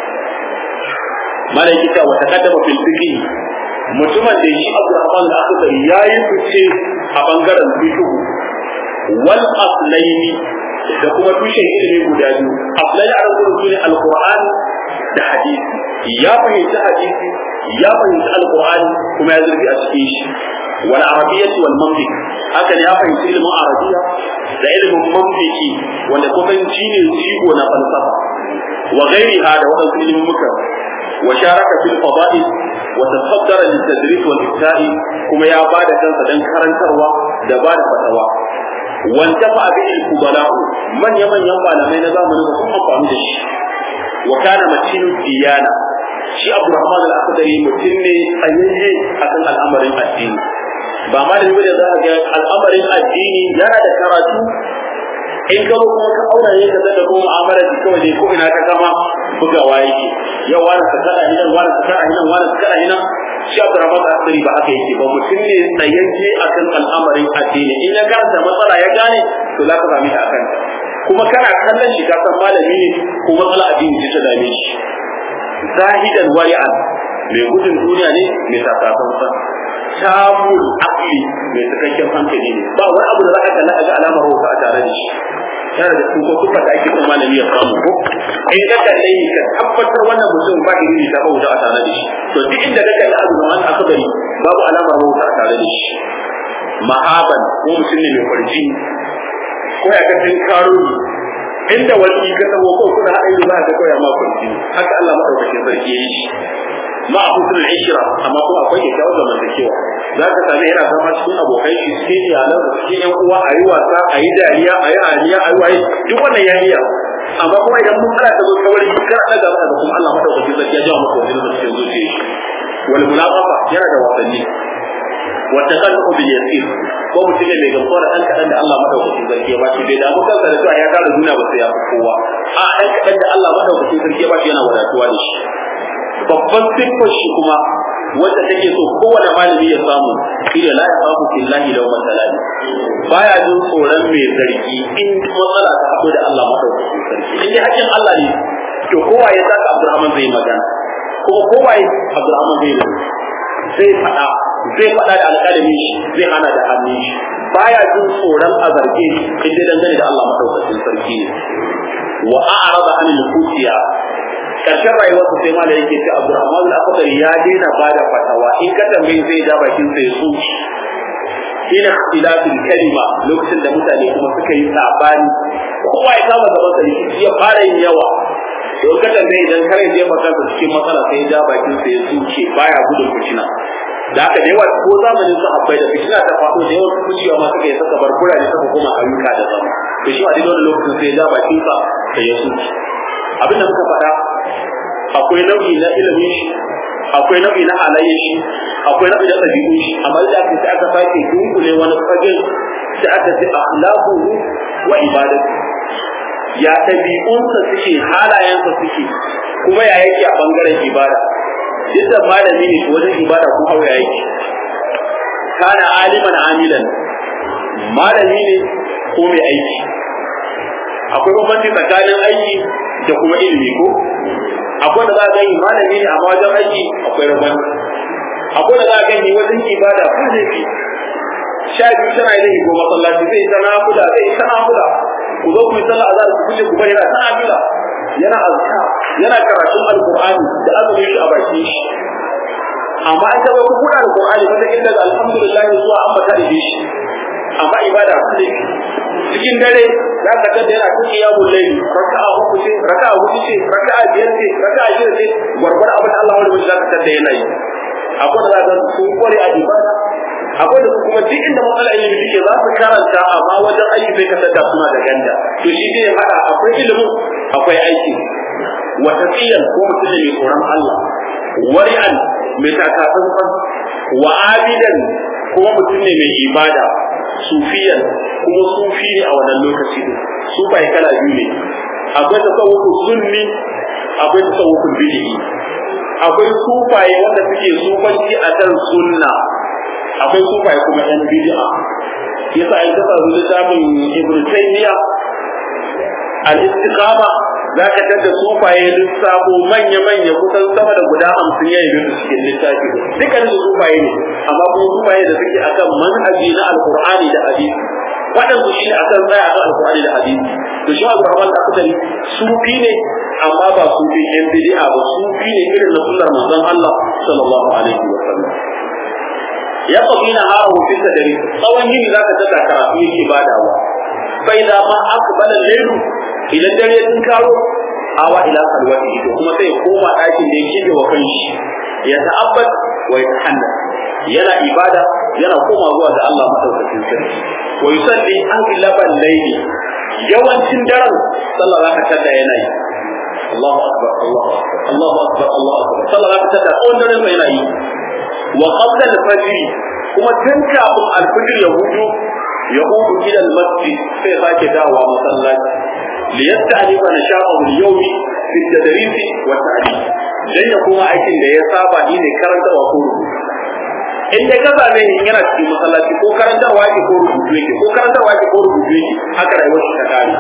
malaki ta wata kaddama fil fiqh mutumin da shi Abdurrahman da aka yayi fice a bangaren fiqh wal aslaini da kuma tushen ilimi guda biyu aslai a rubutu su ne alquran da hadisi ya fahimci hadisi ya fahimci alquran kuma ya zurfi a cikin shi wal arabiyyah wal mantiq haka ne ya fahimci ilimin arabiya da ilimin mantiki wanda kusan shine jigo na falsafa wa ghairiha da wadansu ilimin muka wa sharaka fil fada'il wa tafaddara lit tadris wal ifta'i kuma ya bada kansa dan karantarwa da bada fatawa wanda fa bi al-fudalahu manyan malamai na zamanin sun amfani da shi wa kana matinu diyana shi Abdurrahman al-Akhdari mutum ne tsayayye akan al'amarin addini ba ma da wanda za ka ga al'amarin addini yana da karatu in ka zo kuma ka aura ne ka da kuma mu'amala da kawai dai ko ina ka kama bugawa yake yau wani ka kada hinan wani ka kada hinan wani ka kada hinan shi Abdurrahman al-Akhdari ba haka yake ba mutum ne tsayayye akan al'amarin addini in ya gane matsala ya gane to za ka sami ta akan ta kuma kana kallon shi ka san malami ne ko matsala addini ce ta dame shi zahidan wari'an mai gudun duniya ne mai sakafansa shamul aqli mai cikakken hankali ne ba wani abu da za ka kalla ga alamar wata a tare da shi yana da kuma da ake son malami ya samu ko in ka kalle ni ka tabbatar wannan mutum ba ilimi ta bauta a tare da shi to duk inda ka kalle abu zaman akabari babu alamar wata a tare da shi mahaban ko mutum ne mai farji ko ya ka tin karo inda wani ka tabo ko kuna haɗe za ka koya ma farji haka Allah madaukakin sarki yayi shi ma hukun al-ishra amma kuma akwai kyakkyawar zamantakewa za ka sami yana zama cikin abokai shi cikin iyalan da cikin yan uwa a yi wasa a yi dariya a yi aliya a yi waye duk wannan ya iya amma kuma idan mun fara da zo kawai kar a daga da kuma Allah madaukakin sarki ya jawo maka wani da cikin zuciya wal mulaqafa yana da wasanni wa taqallu bil yasir ko mutum ne mai gamsuwa da ɗan kaɗan da Allah madaukakin sarki ya bashi bai damu kansa da cewa ya tara duniya ba sai ya fi kowa a ɗan kaɗan da Allah madaukakin sarki ya bashi yana wadatuwa da shi babban siffar shi kuma wanda take so kowane malami ya samu shi da la yasabu billahi law masalani baya jin tsoron mai zargi in matsala ta haɗu da Allah madaukakin sarki in dai hakkin Allah ne to kowa ya saka Abdurrahman zai magana kuma kowa ya Abdurrahman zai faɗa da alƙalami shi zai hana da hannun shi baya jin tsoron a zarge in dai dangane da Allah madaukakin sarki ne wa a'rada anil kutiya karshen rayuwarsa sai malai yake ce Abdurrahman al-Akhdari ya daina bada fatawa in ka tambaye zai ja bakin sai su ina ikhtilafil kalima lokacin da mutane kuma suka yi sabani kowa ya kama gaban sa ya fara yin yawa to ka tambaye idan kare je maka cikin matsala sai ya ja bakin sai su ce baya gudun fitina da aka da yawa ko zamanin su akwai da fitina ta faɗo da yawa kuciya ma suka yi saka barbura ne suka koma ayyuka da zama to shi a duk wani lokacin sai ya ja bakin sa sai ya suci abin da muka faɗa akwai nau'i na ilimin shi akwai nau'i na halayen shi akwai nau'i na ɗabi'un shi amma da aka sai aka sake dunkule wani fagen sai aka ce akhlaqu wa ibadatu ya ɗabi'unsa suke halayensa suke kuma ya yake a bangaren ibada yadda malami ne wajen ibada ko hawa ya yake kana aliman amilan malami ne ko mai aiki akwai bambanci tsakanin aiki da kuma ilimi ko akwai da za ka yi malami ne amma wajen aiki akwai rabon akwai da za ka yi wajen ibada ko laifi sha biyu tana yi laifi ko masallaci zai ta nafuda ku zo ku yi sallah azhar ku fice ku bari yana ta nafuda yana azka yana karatun alqur'ani da azumi shi a baki shi amma an taba ku buɗe alqur'ani wanda inda alhamdulillah zuwa an bata da shi amma ibada ku ne cikin dare za ka ga yana ta qiyamul layl raka'a uku ce raka'a biyar ce raka'a shida ce gurbar abin Allah wanda za ka tada yana yi akwai da za su kore a ibada akwai da kuma duk inda matsala ilimi take za su karanta amma wajen aiki sai ka tada suna da ganda to shi ne hada akwai ilimin akwai aiki wa taqiyan ko mutum ne tsoron Allah wari'an mai takatsantsan wa abidan kuma mutum ne mai ibada sufiyan kuma sufi ne a wannan lokaci din su bai kala biyu ne akwai tasawufu sunni akwai tasawufu bid'i akwai sufaye wanda suke sufanci a kan sunna akwai sufaye kuma yan bid'a yasa ai kasa zuwa littafin Ibn Taymiyyah al-istiqama za ka tada sufaye lissafo manya kusan sama da guda 50 yayin da suke littafi dukkan su sufaye ne amma kuma sufaye da suke akan manhaji na alqur'ani da hadisi waɗansu shi ne akan tsaya akan alqur'ani da hadisi to shi Abdurrahman al-Akhdari sufi ne amma ba sufi yan bid'a ba sufi ne irin na sunnar manzon Allah sallallahu alaihi wa sallam ya qabina haru fi sadri tsawon yini zaka tada karatu yake badawa bai da ma akbala layl idan dare sun karo awa ila salwati to kuma sai koma ɗakin da yake wa kanshi ya ta'abbad wa yatahanna yana ibada yana koma zuwa ga Allah madaukakin sarki wa yusalli an laban layli yawancin daren sallah zaka tada yana yi Allahu akbar Allahu akbar Allahu akbar Allahu akbar sallallahu alaihi wasallam on dare mai nayi wa qabla al-fajr kuma tun kafin al-fajr ya hudu ila al-masjid sai sake dawowa masallaci li yasta'lifa nashaqahu al-yawmi fi at-tadris wa at-ta'lim dan ya kuma aikin da ya saba ne karantawa ko rubutu in dai kaza ne yana cikin masallaci ko karantawa yake ko rubutu yake ko karantawa yake ko rubutu yake haka rayuwar shi ta kare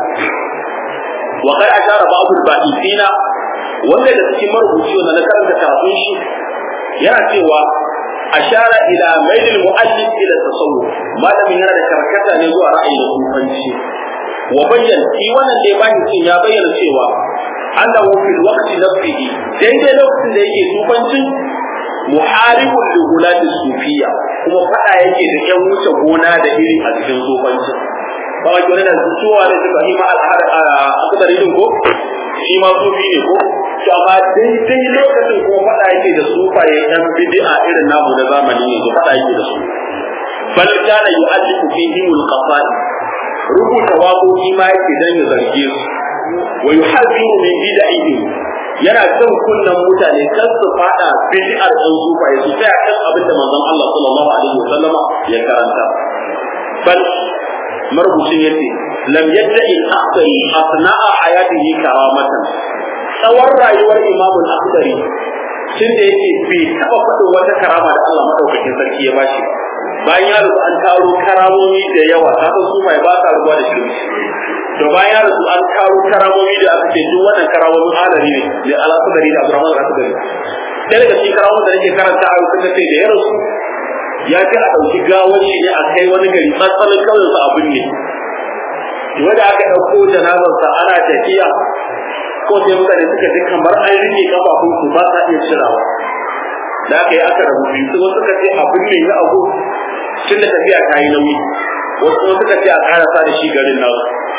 wa kai ashara ba'd al-ba'ithina wanda da cikin marubuci wanda na karanta karatun shi yana cewa ashara ila mail al-mu'allif ila tasawuf malamin yana da karkata ne zuwa ra'ayin sufanci wa bayyan shi wannan da ya bani cin ya bayyana cewa annahu fil waqti nafsihi daidai lokacin da yake sufancin muharibun li gulati sufiya kuma fada yake da yan wuce gona da iri a cikin sufancin ba wai wannan da suwa ne suka yi ma al'ada din ko shi ma sufi ne ko to amma daidai lokacin kuma fada yake da sufaye yan bid'a irin namu da zamani ne fada yake da su bal kana yu'allifu fihim al-qasaid rubuta waƙoƙi ma yake dan ya zarge su wa yuhadhiru min bid'ihim yana kan kunnan mutane kan su fada bid'ar ɗan sufaye su tsaya kan abin da manzon Allah sallallahu alaihi wasallama ya karanta bal marubucin yace lam yadda'i al-akhdari asna'a hayatihi karamatan tsawon rayuwar Imam al-Akhdari tun da yake bai taba faɗin wata karama da Allah madaukakin sarki ya bashi bayan ya rubu an taro karamomi da yawa kaga su mai ba ta rubuwa da shi to bayan ya rubu an taro karamomi da aka ce duk wannan karamomin halari ne da al-Akhdari da Abdurrahman al-Akhdari sai daga cikin karamomin da nake karanta a suka ce da ya rasu ya ce a ɗauki gawar shi ne a kai wani gari matsalin kawai su abin ne wanda aka ɗauko janazarsa ana tafiya ko sai mutane suka ji kamar an rike kafafun su ba sa iya cirawa da aka yi aka rabu biyu su wasu suka ce abin ne na abu tun da tafiya ta yi nauyi wasu kuma suka ce a karasa da shi garin nawa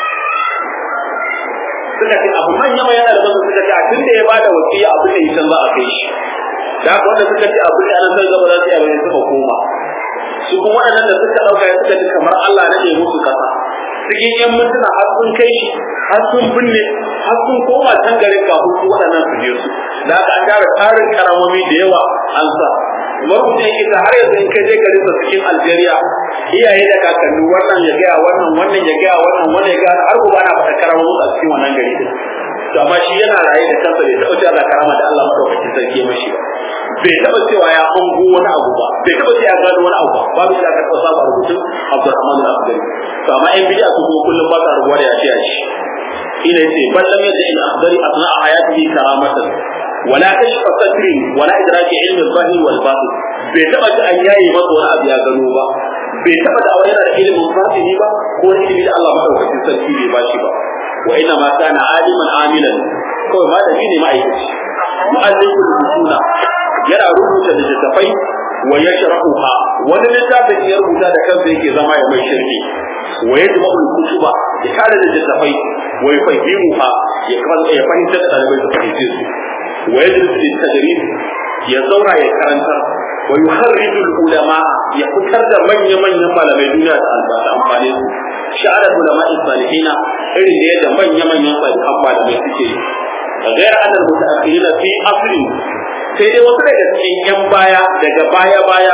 suka ce abu manya mai yana da masu suka ce a tun da ya bada wasiya abin da ya za a kai shi da haka wanda suka ce abin da anan zai zama za su yi abin suka koma su kuma waɗannan da suka ɗauka ya suka ji kamar Allah na ne musu kasa cikin yan mintuna har sun kai shi har sun binne har sun koma can garin kafin su waɗannan su je su da aka an gara tarin karamomi da yawa an sa marubucin yake ta har yanzu in kai je garin sa cikin Algeria iyaye da kakanni wannan ya gaya wannan ya gaya wannan ya gaya har gobe ana faɗa karamomi a cikin wannan gari din to amma shi yana raye da kansa bai taɓa cewa karama da Allah madaukakin sarki ya mashi ba bai taɓa cewa ya hango wani abu ba bai taɓa cewa ya gano wani abu ba babu shi aka taɓa samu a rubutun Abdurrahman al-Akhdari to amma in bidiya su kuma kullum ba ta rubuwa da yace yace ina yace ballam yadda in akhdari asna hayatihi karamatan wala kashfa sadri wala idraki ilmi al-zahir wal batin bai taɓa ta an yayi masa wani abu ya gano ba bai taɓa da yana da ilimin batini ba ko ilimi da Allah madaukakin sarki bai bashi ba wa inna ma kana aliman amilan kawai ma da shi ne ma'aikaci mu'allifu rubutuna yana rubuta littattafai wa yashrahuha wani littafin ya rubuta da kansa yake zama ya mai sharhi wa yajma'u al-kutuba ya kare littattafai wa yufahimuha ya fahimtar da dalibai su fahimce su wa yajlisu lit-tadris ya zauna ya karanta wa yukharriju al-ulama ya fitar da manyan malamai duniya da amfani su sha'ar ulama salihina irin da yadda manyan salihan malamai suke غير أن المتأخرين في أصل sai dai wasu daga cikin yan baya daga baya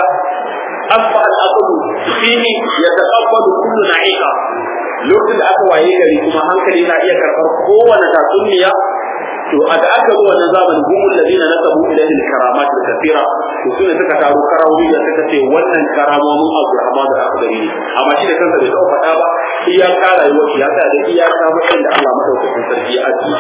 asfa al-aqlu fihi yataqabbalu kullu na'iqa lokacin da aka waye gari kuma hankali na iya karɓar kowane tatsuniya to a da aka zo wannan zamanin gumul ladina nasabu ilayhi al-karamat al-kathira to su ne suka taro karawoyi da suka ce wannan karamomin Abdurrahman da Akhdari ne amma shi da kansa bai taɓa faɗa ba iyaka rayuwar shi ya sa da iyaka matsayin da Allah madaukakin sarki ya ajiye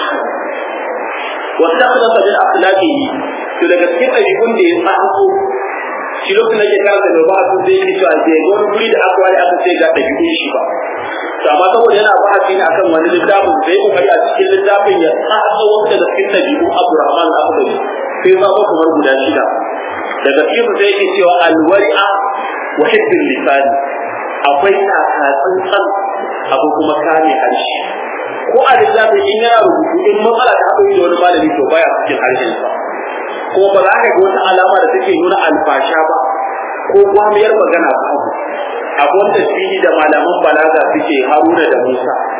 واستخلص من أخلاقه to daga cikin ɗabi'un da ya tsako shi lokacin da ke karanta da ba su zai yi cewa zai wani guri da aka wani aka sai ga ɗabi'un shi ba to amma saboda yana ba shi ne akan wani littafin zai kokari a cikin littafin ya tsako wanda da cikin ɗabi'un Abdurrahman al-Akhdari sai ma ba kamar guda shida daga cikin sai yake cewa al-wari'a wa hibbil lisan akwai tsantsan abu kuma kame harshe ko a littafi in yana rubutu in matsala ta haɗu da wani malami to baya cikin harshen sa ko ba za ka ga wata alama da take nuna alfasha ba ko gwamiyar magana ba abu wanda fili da malaman balaga suke Haruna da Musa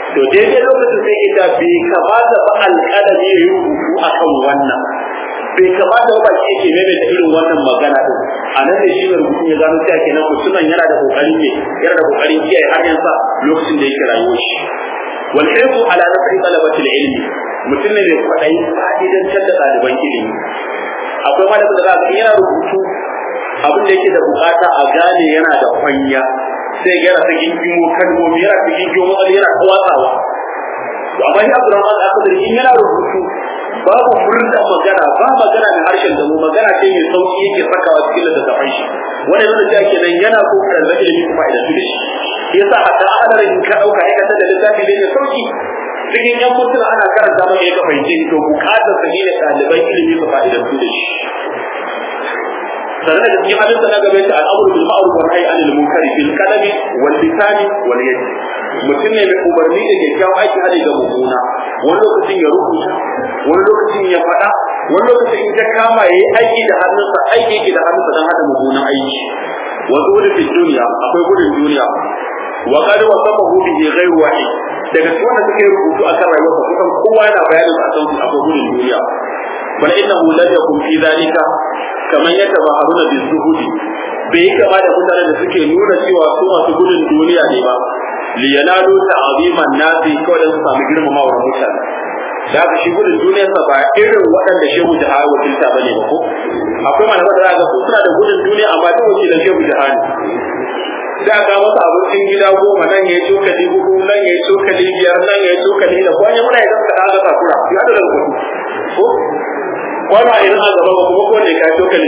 to daidai lokacin sai ita bai kamata ba alƙalami ya yi rubutu akan wannan, bai kamata ba shi yake maimaita irin wannan magana din. A nan da shi ne rubutun ya gano cewa kenan mutumin yana da kokarin ne, yana da kokarin kiyaye haryansa lokacin da yake rayuwar shi. Wal hirsu ala nafsi talabati ilmi, mutum ne mai kwaɗayi fa'idantar da ɗaliban ilimi. Akwai malamin da za ka yana rubutu abin da yake da bukata a gane yana da kwanya, sai yana ta gingimo kalmomi, yana ta gingimo matsali, yana kawatsawa. Amma shi Abdurrahman al-Akhdari in yana rubutu babu furta magana, ba magana mai harshen da mu, magana ce mai sauki yake sakawa cikin littattafan shi. Wannan yana cewa kenan yana so ka da ilimi kuma idan su da shi. Yasa hatta hadarin in ka dauka ya da littafi ne mai sauki. Cikin yan mutuna ana karanta maka ya ka fahimce to bukatar sa ne ɗaliban ilimi su fa'idan su da shi. sannan da cikin abin da na gaba ta al'amuru bil ma'ruf wa nahy anil munkari bil kalami wal lisani wal yad. Mutum ne mai umarni da kyakkyawan aiki hali ga mummuna, wani lokacin ya rubuta, wani lokacin ya faɗa, wani lokacin in ta kama yayi aiki da hannunsa, aiki da hannunsa dan hada mummunan aiki. Wa zuwa fi duniya, akwai gudun duniya, wa qad wasafahu bihi ghayru wahid. Daga cikin wanda suke rubutu akan rayuwarsa kusan kowa yana bayanin a kan akwai gudun duniya. Bal innahu lam yakun fi dhalika kaman yatabaharuna bizuhudi, bai kama da mutanen da suke nuna cewa su masu gudun duniya ne ba, li yanalu ta'ziman nasi kawai da su samu girmamawar mutane. Da haka shi gudun duniyarsa ba irin waɗanda shehu jihar wakilta bane ba ko akwai malama da za su suna da gudun duniya amma duk wakilan shehu jihar ne. Da ga masa abincin gida 10 nan ya cokali 4 nan ya cokali 5 nan ya cokali da kwanye muna idan ka daga sakura ya da kudu ko kwana idan an gaba kuma ko ne ka cokali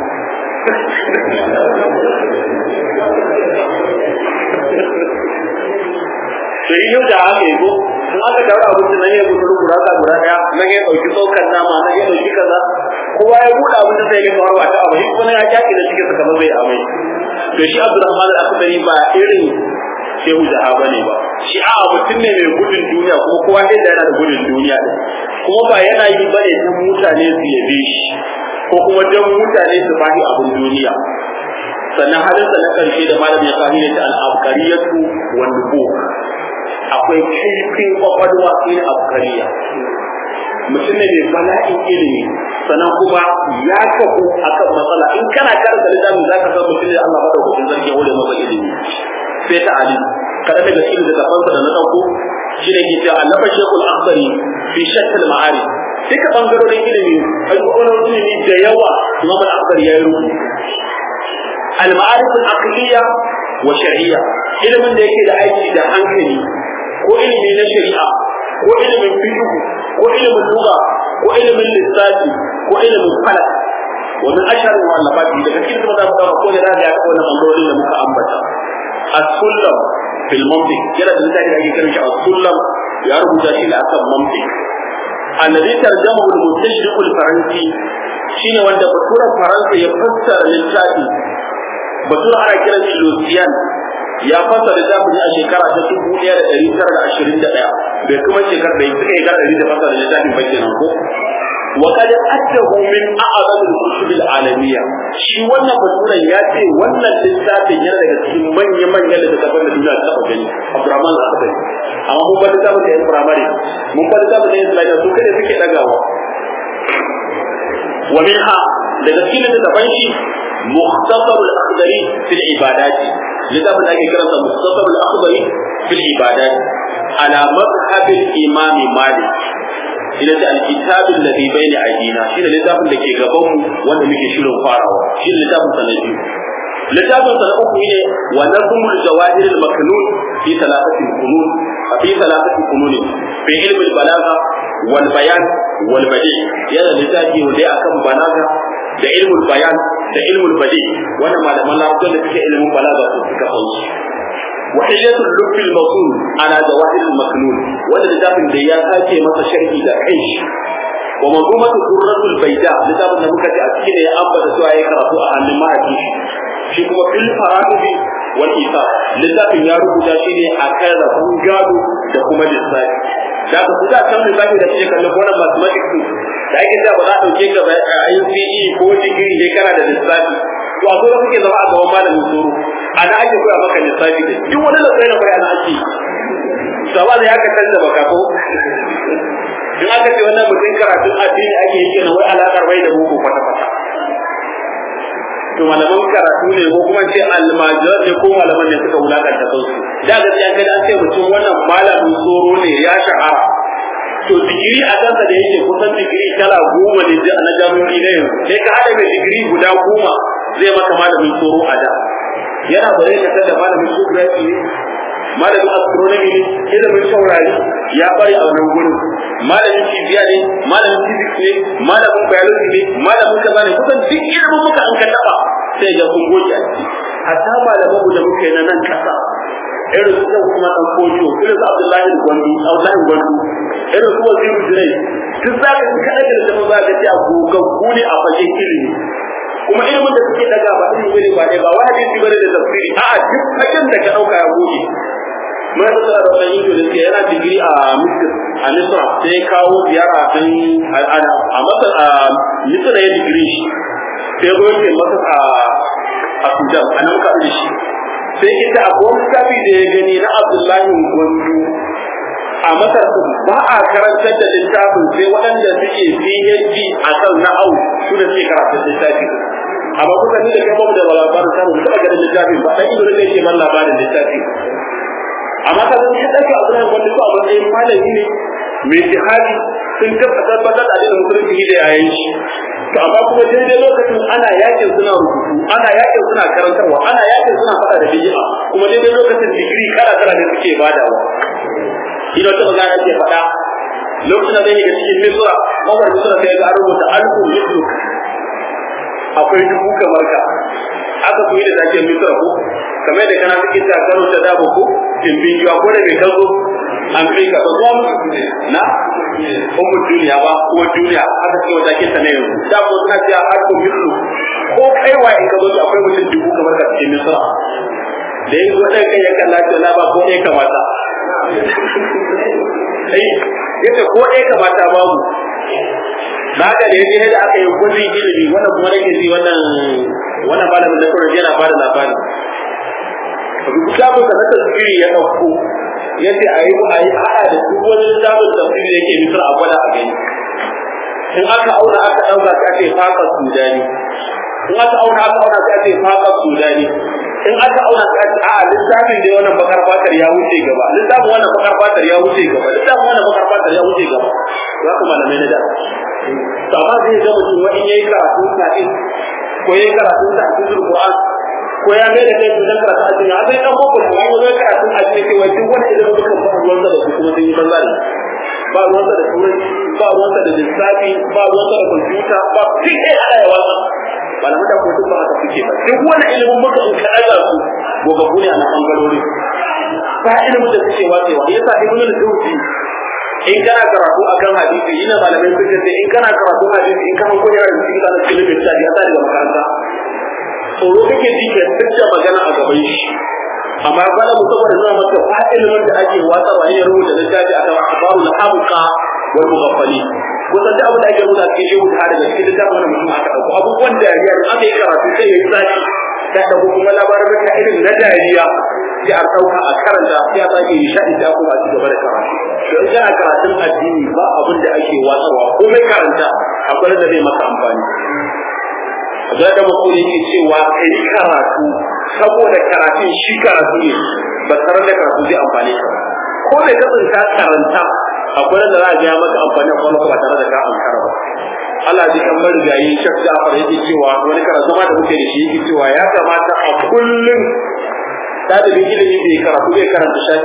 4 sai yau da haka yi ko in aka daura abincin nan ya gudu gurasa guda daya nan ya dauki tsokar nama nan ya dauki kaza kowa ya buɗe abincin sai ya kawo wata abu kuma ya kyaki da cikin sa kamar zai amai. To shi Abdurrahman al-Akhdari ba irin shehu jaha bane ba, shi a mutum ne mai gudun duniya kuma kowa ɗaya yana da gudun duniya ɗin, kuma ba yana yi bane don mutane su yabe shi ko kuma don mutane su bani abin duniya. Sannan halinsa na ƙarshe da malam ya kawo ne ta al-abkariyatu wan nubuwah, akwai kaifin kwakwalwa ne abkariya. Mutum ne mai bala'in ilimi sannan kuma ya kafu akan matsala. In kana karanta littafin zaka san mutum ne Allah madaukakin sarki ya hore masa ilimi. Sai ta ali kada daga cikin da kafansa da na dauko shine ke cewa annabi Sheikhul Akhdari fi shakkal ma'arif duka bangarorin ilimi alƙawarin ilimi da yawa Imam Al-Akhdari ya yi rubutu. Al-ma'arif al-aqliyya wa shar'iyya, ilimin da yake da aiki da hankali ko ilimi na shari'a ko ilimin fiqh ko ilimin lugha ko ilimin lissafi ko ilimin falak. Wannan asharin mu'allafati daga cikin da za mu ko da ya ko na bangarorin da muka ambata. As-Sullam fil Mantiq, yana da littafi da ake kiran shi As-Sullam, ya rubuta shi da akan Mantiq. Alladhi tarjamahu al-mustashriq al-faransi, shine wanda baturan Faransa ya fassara littafi. Batura ana kiran shi Lucien, ya fassara littafin a shekara ta 1921, bai kuma shekara da suka yi garari da fassara littafin ba kenan ko. وقد أتاه من أعظم الكتب العالمية. shi wannan baturan ya ce wannan littafin yana daga cikin manya-manyan littattafan da duniya ta taɓa gani, Abdurrahman al-Akhdari. Amma mun bada littafin da yan firamare, mun bada littafin da yan islamiyya, su kada suke ɗagawa. Wa minha daga cikin littattafan shi Mukhtasar al-Akhdari fil Ibadat, littafin da ake kiransa Mukhtasar al-Akhdari fil Ibadat ala madhhab al-Imam Malik. Ina da alkitabin da bai bayani a dina, shi ne littafin da ke gaban mu wanda muke shirin farawa, shi ne littafin sa na biyu. Littafin sa na uku ne wa nazmul jawahir al maknun fi thalathati funun, fi ilmi al balagha wal bayan wal badi. Yana littafi wanda akan balaga da ilmi al bayan da ilmi al badi, wannan malaman larabci da suke ilmin balaga su suka sauki. وحية اللب الموصول على جواهر المكنون، وهذا لذلك اللي يأتي مثل شرحي لكيش. ومنظومة الدرة البيضاء لذلك نمكة أتكين يا أبا تسوى يكرهوا أهل ما أكيش. شكوى في الفرائض والإيثار لذلك يارو تشيني أكاد فنجادو دكما للسائل. ذاك كذا كم لذلك تشيني كالنبونا ماثماتيكس لكن إذا بدأت تجيك ICE ko digiri ne kana da lissafi, to a zuwa kuke zama a gaban malamin tsoro ana ake koya maka lissafi da duk wani da tsaye na koya na ake sawa da ya ka canza baka ko in aka ce wannan mutum karatun addini ake yi kenan wai alaƙar bai da boko kwata-kwata to malaman karatu ne ko kuma ce almajiran ne ko malaman ne suka wulakanta kansu da ga sai an ce mutum wannan malamin tsoro ne ya shahara to digiri a kansa da yake kusan digiri kala 10 ne na jami'i ne sai ka hada mai digiri guda 10 zai maka malamin tsoro a da yana bare ka tada malamin geography ne malamin astronomy ne ilimin taurari ya bari a wannan gurin malamin kimiyya ne malamin physics ne malamin biology ne malamin kaza ne kusan duk ilimin muka an taba sai ga kun goge a ciki hatta malaman da muke na nan kasa irin su kuma dan kojo irin su Abdullahi Gwandu irin su Waziri Jirai duk za ka kada da tafi za ka ci a gogaggu ne a fagen ilimi kuma ilimin da suke daga ba ilimi ne ba wani hadisi bane da tafsiri a'a duk fagen da ka dauka ya goge mun da tsara da yin da yake yana digiri a Misra sai kawo ziyara din a Masar a Misra ya digiri sai go yake masa a Sudan anan ka da shi sai ita akwai littafi da ya gani na Abdullahi Gwandu a Masar ba a karantar da littafin sai waɗanda suke PhD a kan na'au su da suke karantar littafi amma kuka ni da kai da labarin samu da ga littafi ba dan ido ne ke ban labarin littafi amma ka san kada ka Abdullahi Gwandu ko a matsayin malami ne mai jihadi sun tabbatar da addinin musulunci da yayin shi to amma kuma daidai lokacin ana yakin suna rubutu ana yakin suna karantarwa ana yakin suna faɗa da bid'a kuma daidai lokacin digiri kala ne suke badawa idan ta magana ke faɗa lokacin da zai ga cikin Misra kawai Misra sai ga rubuta alfu misluk akwai dubu kamar ka aka koyi da take Misra ko kamar da kana cikin ta karo ta dabo ko timbin yuwa ko da bai kazo an kai ka ba kuma na ummu duniya ba ko duniya aka ce wata kinta ne yanzu da ko suna cewa alfu misluk ko kaiwa in ka zo akwai mutum dubu kamar ka cikin Misra da yin wannan kai ya kalla ta ba ko ne kamata yace ko ɗaya kamata babu da haka da yaje da aka yi gudun ilimi wannan kuma nake ji wannan malamin da kawai yana bada labari rubuta ko da tasiri ya dauko yace ayi hada da duk wani littafin tafsiri da yake misra a gwada a gani in aka auna aka dauka ka ce faqat sudani in aka auna ka ce faqat sudani in aka auna ka ce a littafin da wannan bakar fatar ya wuce gaba littafin wannan bakar fatar ya wuce gaba littafin wannan bakar fatar ya wuce gaba za ku malamai na da to amma zai ga mutum wani yayi karatu sa'in ko yayi karatu da cikin Qur'an ko ya mai da kai da karatu a cikin abin dan boko ko yayi karatu a cikin wai duk wani idan mutum ba ruwan da su kuma sun yi banza ne ba ruwan da turanci ba ruwan da lissafi ba ruwan da computer ba duk sai ala ya wasa malamu da kuma ba haka suke ba duk wani ilimin muka in ka daga su goga gune a bangarori ba ilimin da suke wacewa yasa ibnu al-Jawzi in kana karatu akan hadisi ina malamai suke ce in kana karatu hadisi in kana koyar da cikin da ilimin da ya tsari da makaranta tsoro kake ji ke tsaya magana a gaban shi amma ba da mutum da zama maka ba ilimin da ake watsarwa ya rubuta da shafi akan akhbarul hamqa wal mughaffali kusan da abin da ake rubuta cikin shehu ta daga cikin littafin wannan mutum aka dauko abubuwan dariya da aka yi karatu sai ya yi tsaki da dauko kuma labarin da irin na dariya sai a sauka a karanta sai a sake nishadi da kuma a ci gaba da karatu don yana karatun addini ba abin da ake watsarwa komai karanta akwai da zai maka amfani Abdullahi da Mas'ud yake cewa kai karatu saboda karatun shi karatu ne ba tare da karatu zai amfane ka ko da ka tsinta karanta akwai da za a ga maka amfani a kwallo ba tare da ka amfana ba Allah ji kan marigayi Sheikh Ja'far yake cewa wani karatu ma da muke da shi yake cewa ya kamata a kullum dalibin ilimi bai karatu bai karanta shafi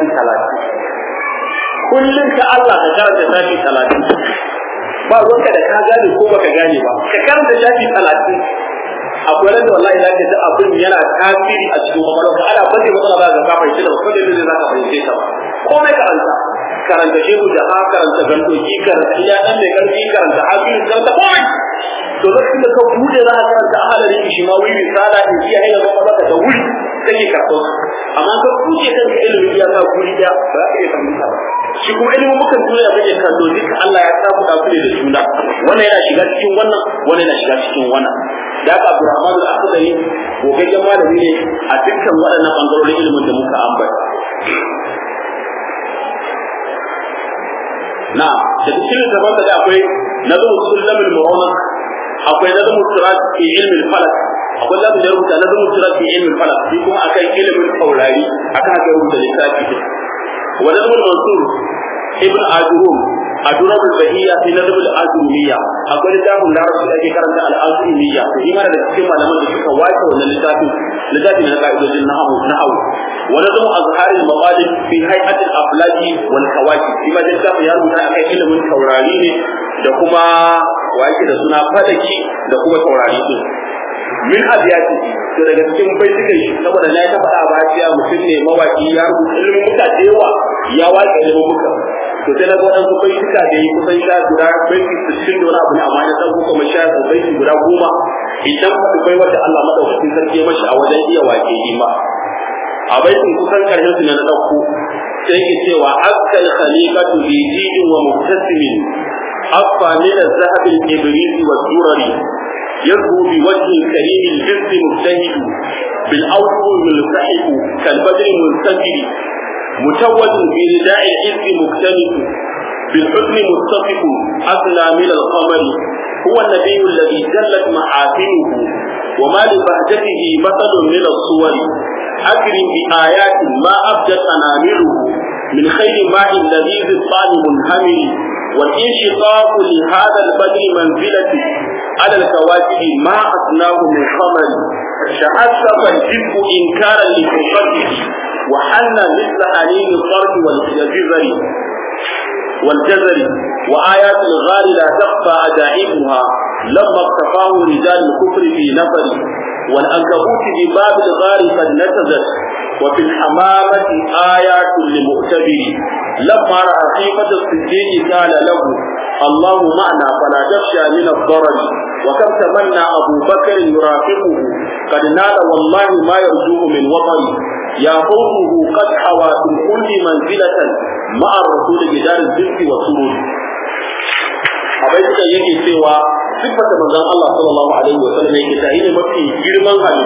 30 kullum ka Allah ka karanta shafi 30 ba ruwanka da ka gane ko baka gane ba ka karanta shafi 30 akwai da wallahi zaka ji abin yana tasiri a cikin kwakwalwarka ana bace matsala za ka fahimci da ko da ne za ka fahimce ta komai karanta shehu da ha karanta gandoki karanta ya dan mai karfi karanta hafiz karanta komai to lokacin da ka bude za ka karanta ahalari shi ma wuri misala in ji ayyuka kwakwalwarka da wuri take karɓar amma ka kuce kanka ilimi ya ka kuri da ba za ka iya fahimta ba shi kuma ilimin mukan duniya bai kallo duka Allah ya sa ku da ku da juna wannan yana shiga cikin wannan yana shiga cikin wannan da aka Abdurrahman al-Akhdari gogaggen malami ne a dukkan waɗannan bangarorin ilimin da muka ambata na da cikin zaman da akwai nazmu sulamul mu'awwad akwai nazmu sirat fi ilmi al-falak akwai da rubuta nazmu sirat fi ilmi al-falak shi kuma akan ilimin taurari akan haka rubuta littafi wa nazmu mansur ibn ajrum adurab al-bahiyya fi nazm al-azrumiyya akwai littafin larabci da ake karanta al-azrumiyya to shi ma da cikin malaman da suka wace wannan littafin na ka'idojin nahwu wa nazm azhar al-maqasid fi hay'at al-aflaq wal kawakib shi ma littafin ya rubuta akan ilimin taurari ne da kuma wace da suna falaki da kuma taurari din min abiyati to daga cikin baitukan shi saboda na ta faɗa ba ciya mutum ne mawaki ya rubuta ilimin mutane yawa ya wace ilimin muka to sai na ga wadansu baituka da yi kusan sha guda baiti 60 da wani abu ne amma ya san kuma sha baiti guda 10 idan ka bai wata Allah madaukakin sarki mashi a wajen iya wake yi ma a baitin kusan karshen su ne na dauko sai ke cewa akal khaliqatu bi dinin wa muktasimin afa min az-zahab al-ibris wa durari يذهب بوجه كريم الجسد مجتهد بالأوصف الملتحق كالبدر منسجل متوج برداء العز مكتنف بالحسن متصف أثنى من القمر هو النبي الذي جلت محاسنه وما لبهجته مثل من الصور أكرم بآيات ما أبدت أنامله من خير ماء لذيذ الطعم منهمل والانشقاق لهذا البدر منزلته على الكواكب ما أثناه من خمر تأسف الجزء إنكارا لفرقته وحل مثل حليم الصرف والجزر وآيات الغار لا تخفى عجائبها لما اقتفاه رجال الكفر في نفر والأنكبوت بباب الغار قد نتزت وفي الحمامة آيات لمؤتبر لما رأى خيفة الصديق قال له الله معنا فلا تخشى من الضرر وكم تمنى أبو بكر يرافقه قد نال والله ما يرجوه من وطن يا قومه قد حوى في كل منزلة مع الرسول بدار الزلف والسرور أبيتك يجي سوى صفة من الله صلى الله عليه وسلم يجي تهيني مكي جرمان هذه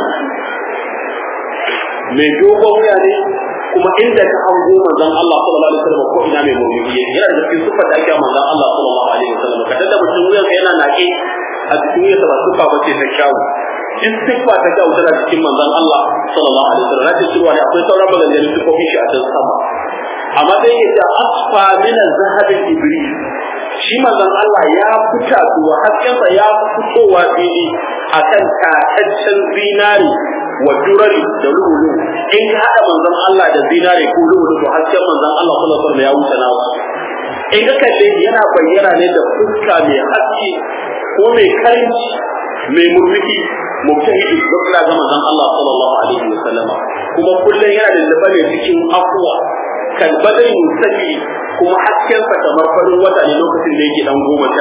mai dogon wuya ne kuma inda ka hango manzon Allah sallallahu alaihi wasallam ko ina mai murmushi yana da cikin sifar da ake manzon Allah sallallahu alaihi wasallam kada da mutum wuyan ka yana nake a cikin wuya ba sifa ba ce ta kyawu in sifa ta kyawu tana cikin manzon Allah sallallahu alaihi wasallam rashin cewa ne akwai sauran maganganun sifofin shi a cikin sama amma dai ya ce asfa min az-zahab ibris shi manzon Allah ya fita zuwa haskensa ya fitowa fili akan tataccen zinari wa durari da lulu in ka hada manzon Allah da zinare ko lulu to hasken manzon Allah sallallahu alaihi wasallam ya wuce nawa in ka kalle yana bayyana ne da fuska mai haske ko mai karinci mai murmushi mubtahidi duk da ga manzon Allah sallallahu alaihi wasallam kuma kullun yana da labari cikin afwa kan badai musalli kuma hasken sa kamar farin wata ne lokacin da yake dan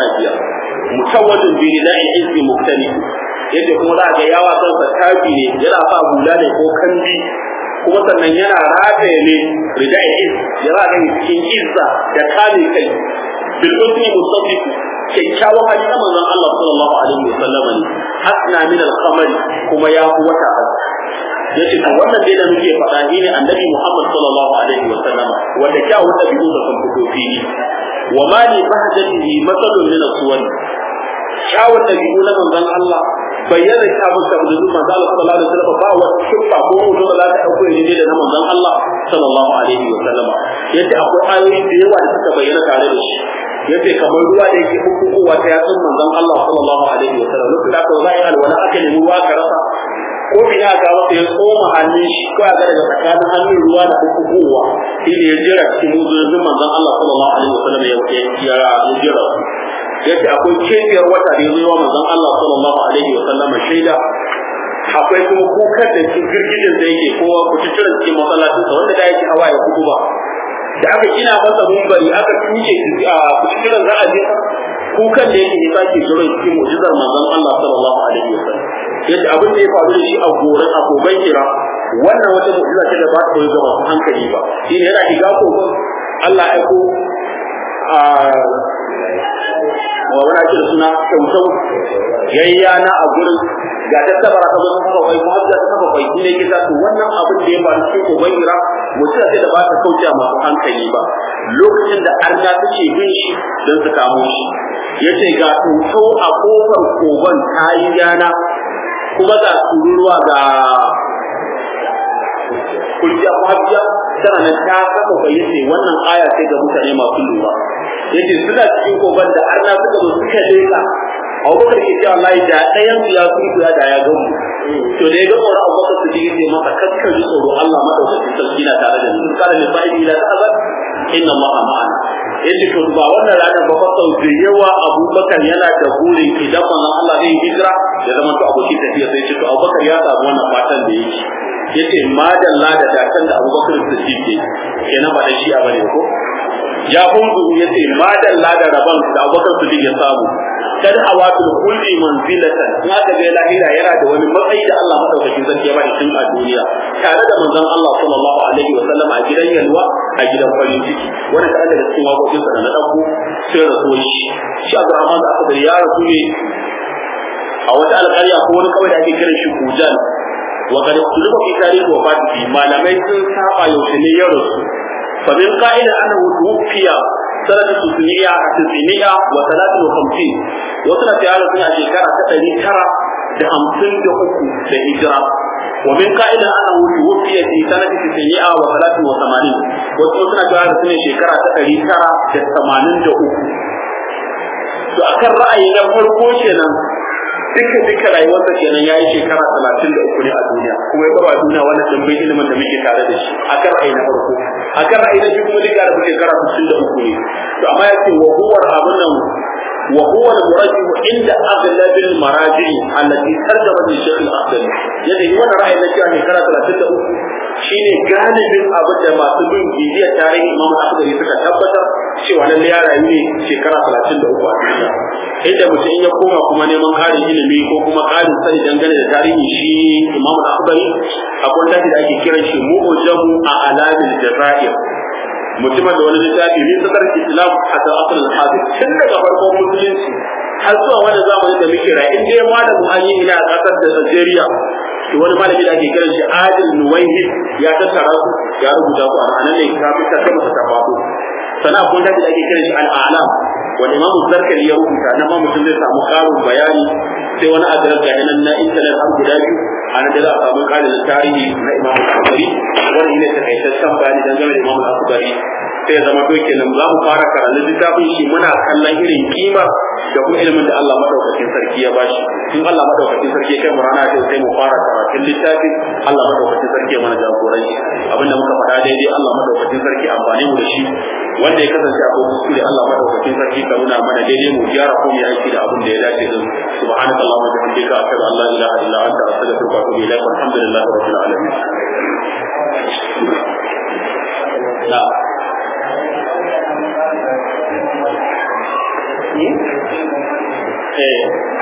15 mutawajjin bi lillahi izzi muktalif yadda kuma za ga yawa kansa tafi ne yana sa hula ne ko kandi kuma sannan yana rataye ne ridai yana ga cikin izza da kame kai bil husni musaddiq kyakkyawan hali na manzon Allah sallallahu alaihi wasallam ne hasna min al qamari kuma ya fi wata yace to wannan dai da muke faɗa ne annabi Muhammad sallallahu alaihi wasallam wanda kyawun dabi'u da kan fito fili wa ma li bahjatihi masalun min as-suwar kyawun dabi'u na manzon Allah bayyana ta muka da manzon Allah sallallahu alaihi wasallam ba wata shubba ko mutum da za ta dauko ne da na manzon Allah sallallahu alaihi wasallam yace akwai ayoyi da yawa da suka bayyana tare da shi yace kamar ruwa da yake hukukuwa ta yatsun manzon Allah sallallahu alaihi wasallam lokacin da aka zai alwala aka nemi ruwa ka rasa ko ina ga wata ya tsoma hannun shi ko ga daga tsakanin hannun ruwa da hukukuwa shi ne ya jira cikin muzuzin manzon Allah sallallahu alaihi wasallam ya jira yace akwai kebiyar wata da yazo manzon Allah sallallahu alaihi wasallam shaida akwai kuma kukan da cikin girgijin da yake kowa kututuran cikin masallacin sa wanda da yake hawa ya kuku ba da aka kina masa mumbari aka tuke a kututuran za a je kukan da yake ya sake zuwa cikin mu'jizar manzon Allah sallallahu alaihi wasallam yace abin da ya faru da shi a goran akoban kira wannan wata mu'jiza ce da ba ta koyi ga masu hankali ba shine yana shiga kogon Allah ya ko wa wani ake da suna kyautau yayyana a gurin ga tattabara ta zo ta kafa kwai kuma ta kafa kwai ne kisa to wannan abin da ya faru cikin kobayira mutum sai da ba ta kauce masu hankali ba lokacin da arna take bin shi don su kamo shi yace ga kyautau a kofar koban ta yi yana kuma ga tururuwa ga kulliya mafiya tana nan ta kafa bayyane wannan aya sai ga mutane masu lura yace suna cikin koban da arna suka zo suka leka Abubakar ke cewa Allah da ɗayan su ya su da ya ga mu to da ya ga tsoron Abubakar su ji sai masa kakkar ji tsoro Allah madaukakin sarki na tare da mu kada ne fa'ibi la ta'zab inna Allah ma'ana yace to ba wannan ranar ba sau da yawa Abubakar yana da burin idan manzon Allah zai hijira ya zama to abokin tafiya sai ce to Abubakar ya samu wannan fatan da yake yace madalla da datan da Abubakar Siddiq kenan ba da shi a bane ko ya hunzu yace madalla da rabon da Abubakar Siddiq ya samu kad awatul kulli manzilatan ya ga lahira yana da wani matsayi da Allah madaukakin sarki ya bada tun a duniya tare da manzon Allah sallallahu alaihi wa sallam a gidan yalwa a gidan farin ciki wannan da daga cikin wakokin sa da na dauko sai rasuwa shi Abdurrahman da aka ya rasu ne a wata alƙarya ko wani kawai da ake kiran shi Kujan wa kad kullu fi tarihi wa fatihi malamai sun saba yaushe ne ya rasu fa min qa'ida annahu tufiya sanata tusniya tisniya wa 53 wasu na tiyara sun a shekara ta 953 da hijira wa min qa'ida annahu tufiya fi sanati tisniya wa 83 wasu suna tiyara sun shekara ta 983 to akan ra'ayi na farko kenan duka rayuwarsa kenan yayi shekara 33 ne a duniya kuma ya bar duniya wannan dimbin ilimin da muke tare da shi akan ra'ayi na farko akan ra'ayi na biyu kuma duka da shekara 63 ne to amma yace wa huwa abunnan wa huwa al-murajjih inda aghlab al-maraji' allati tarjama li shaykh al-afdal yadda wannan ra'ayi na cewa shekara 33 shine galibin abin da masu bin bidiyar tarihi Imam Al-Afdali suka tabbatar cewa lalle ya rayu ne shekara 33 a duniya inda mutum ya koma kuma neman ƙarin ilimi ko kuma ƙarin sani dangane da tarihi shi Imam Al-Afdali akwai wanda da ake kiran shi Mu'jamu a Alamil Jazair mutumin da wani littafi ne sadar Islam hatta asal al-hadith tun daga farkon musulunci har zuwa wani zamani da muke rayu in dai malamin an yi ina a ƙasar da Najeriya to wani malami da ake kiran shi Adil Nuwayhi ya tattara su ya rubuta su a nan ne kafin ta kama ta tafafu sana kun da ake kiran shi al-a'lam wani Imam Zarkali ya rubuta nan ma mutum zai samu karin bayani sai wani adirar ga nan na internet har guda biyu a nan da za a samu karin tarihi na Imam Al-Bukhari wani ne takaitaccen bayani dangane da Imam Al-Bukhari sai ya zama doke nan za mu fara karatun littafin shi muna kallon irin kima da kuma ilimin da Allah madaukakin sarki ya bashi in Allah madaukakin sarki kai mu rana sai mu fara karatun littafin Allah madaukakin sarki ya mana jagoranci abinda muka faɗa daidai Allah madaukakin sarki amfani mu da shi wanda ya kasance akwai kuskure Allah madaukakin sarki ka nuna mana daidai mu gyara ko mu aiki da abin da ya dace din subhanaka allahumma wa bihamdika ashhadu an la ilaha illa anta astaghfiruka wa atubu ilaik alhamdulillahi rabbil alamin na eh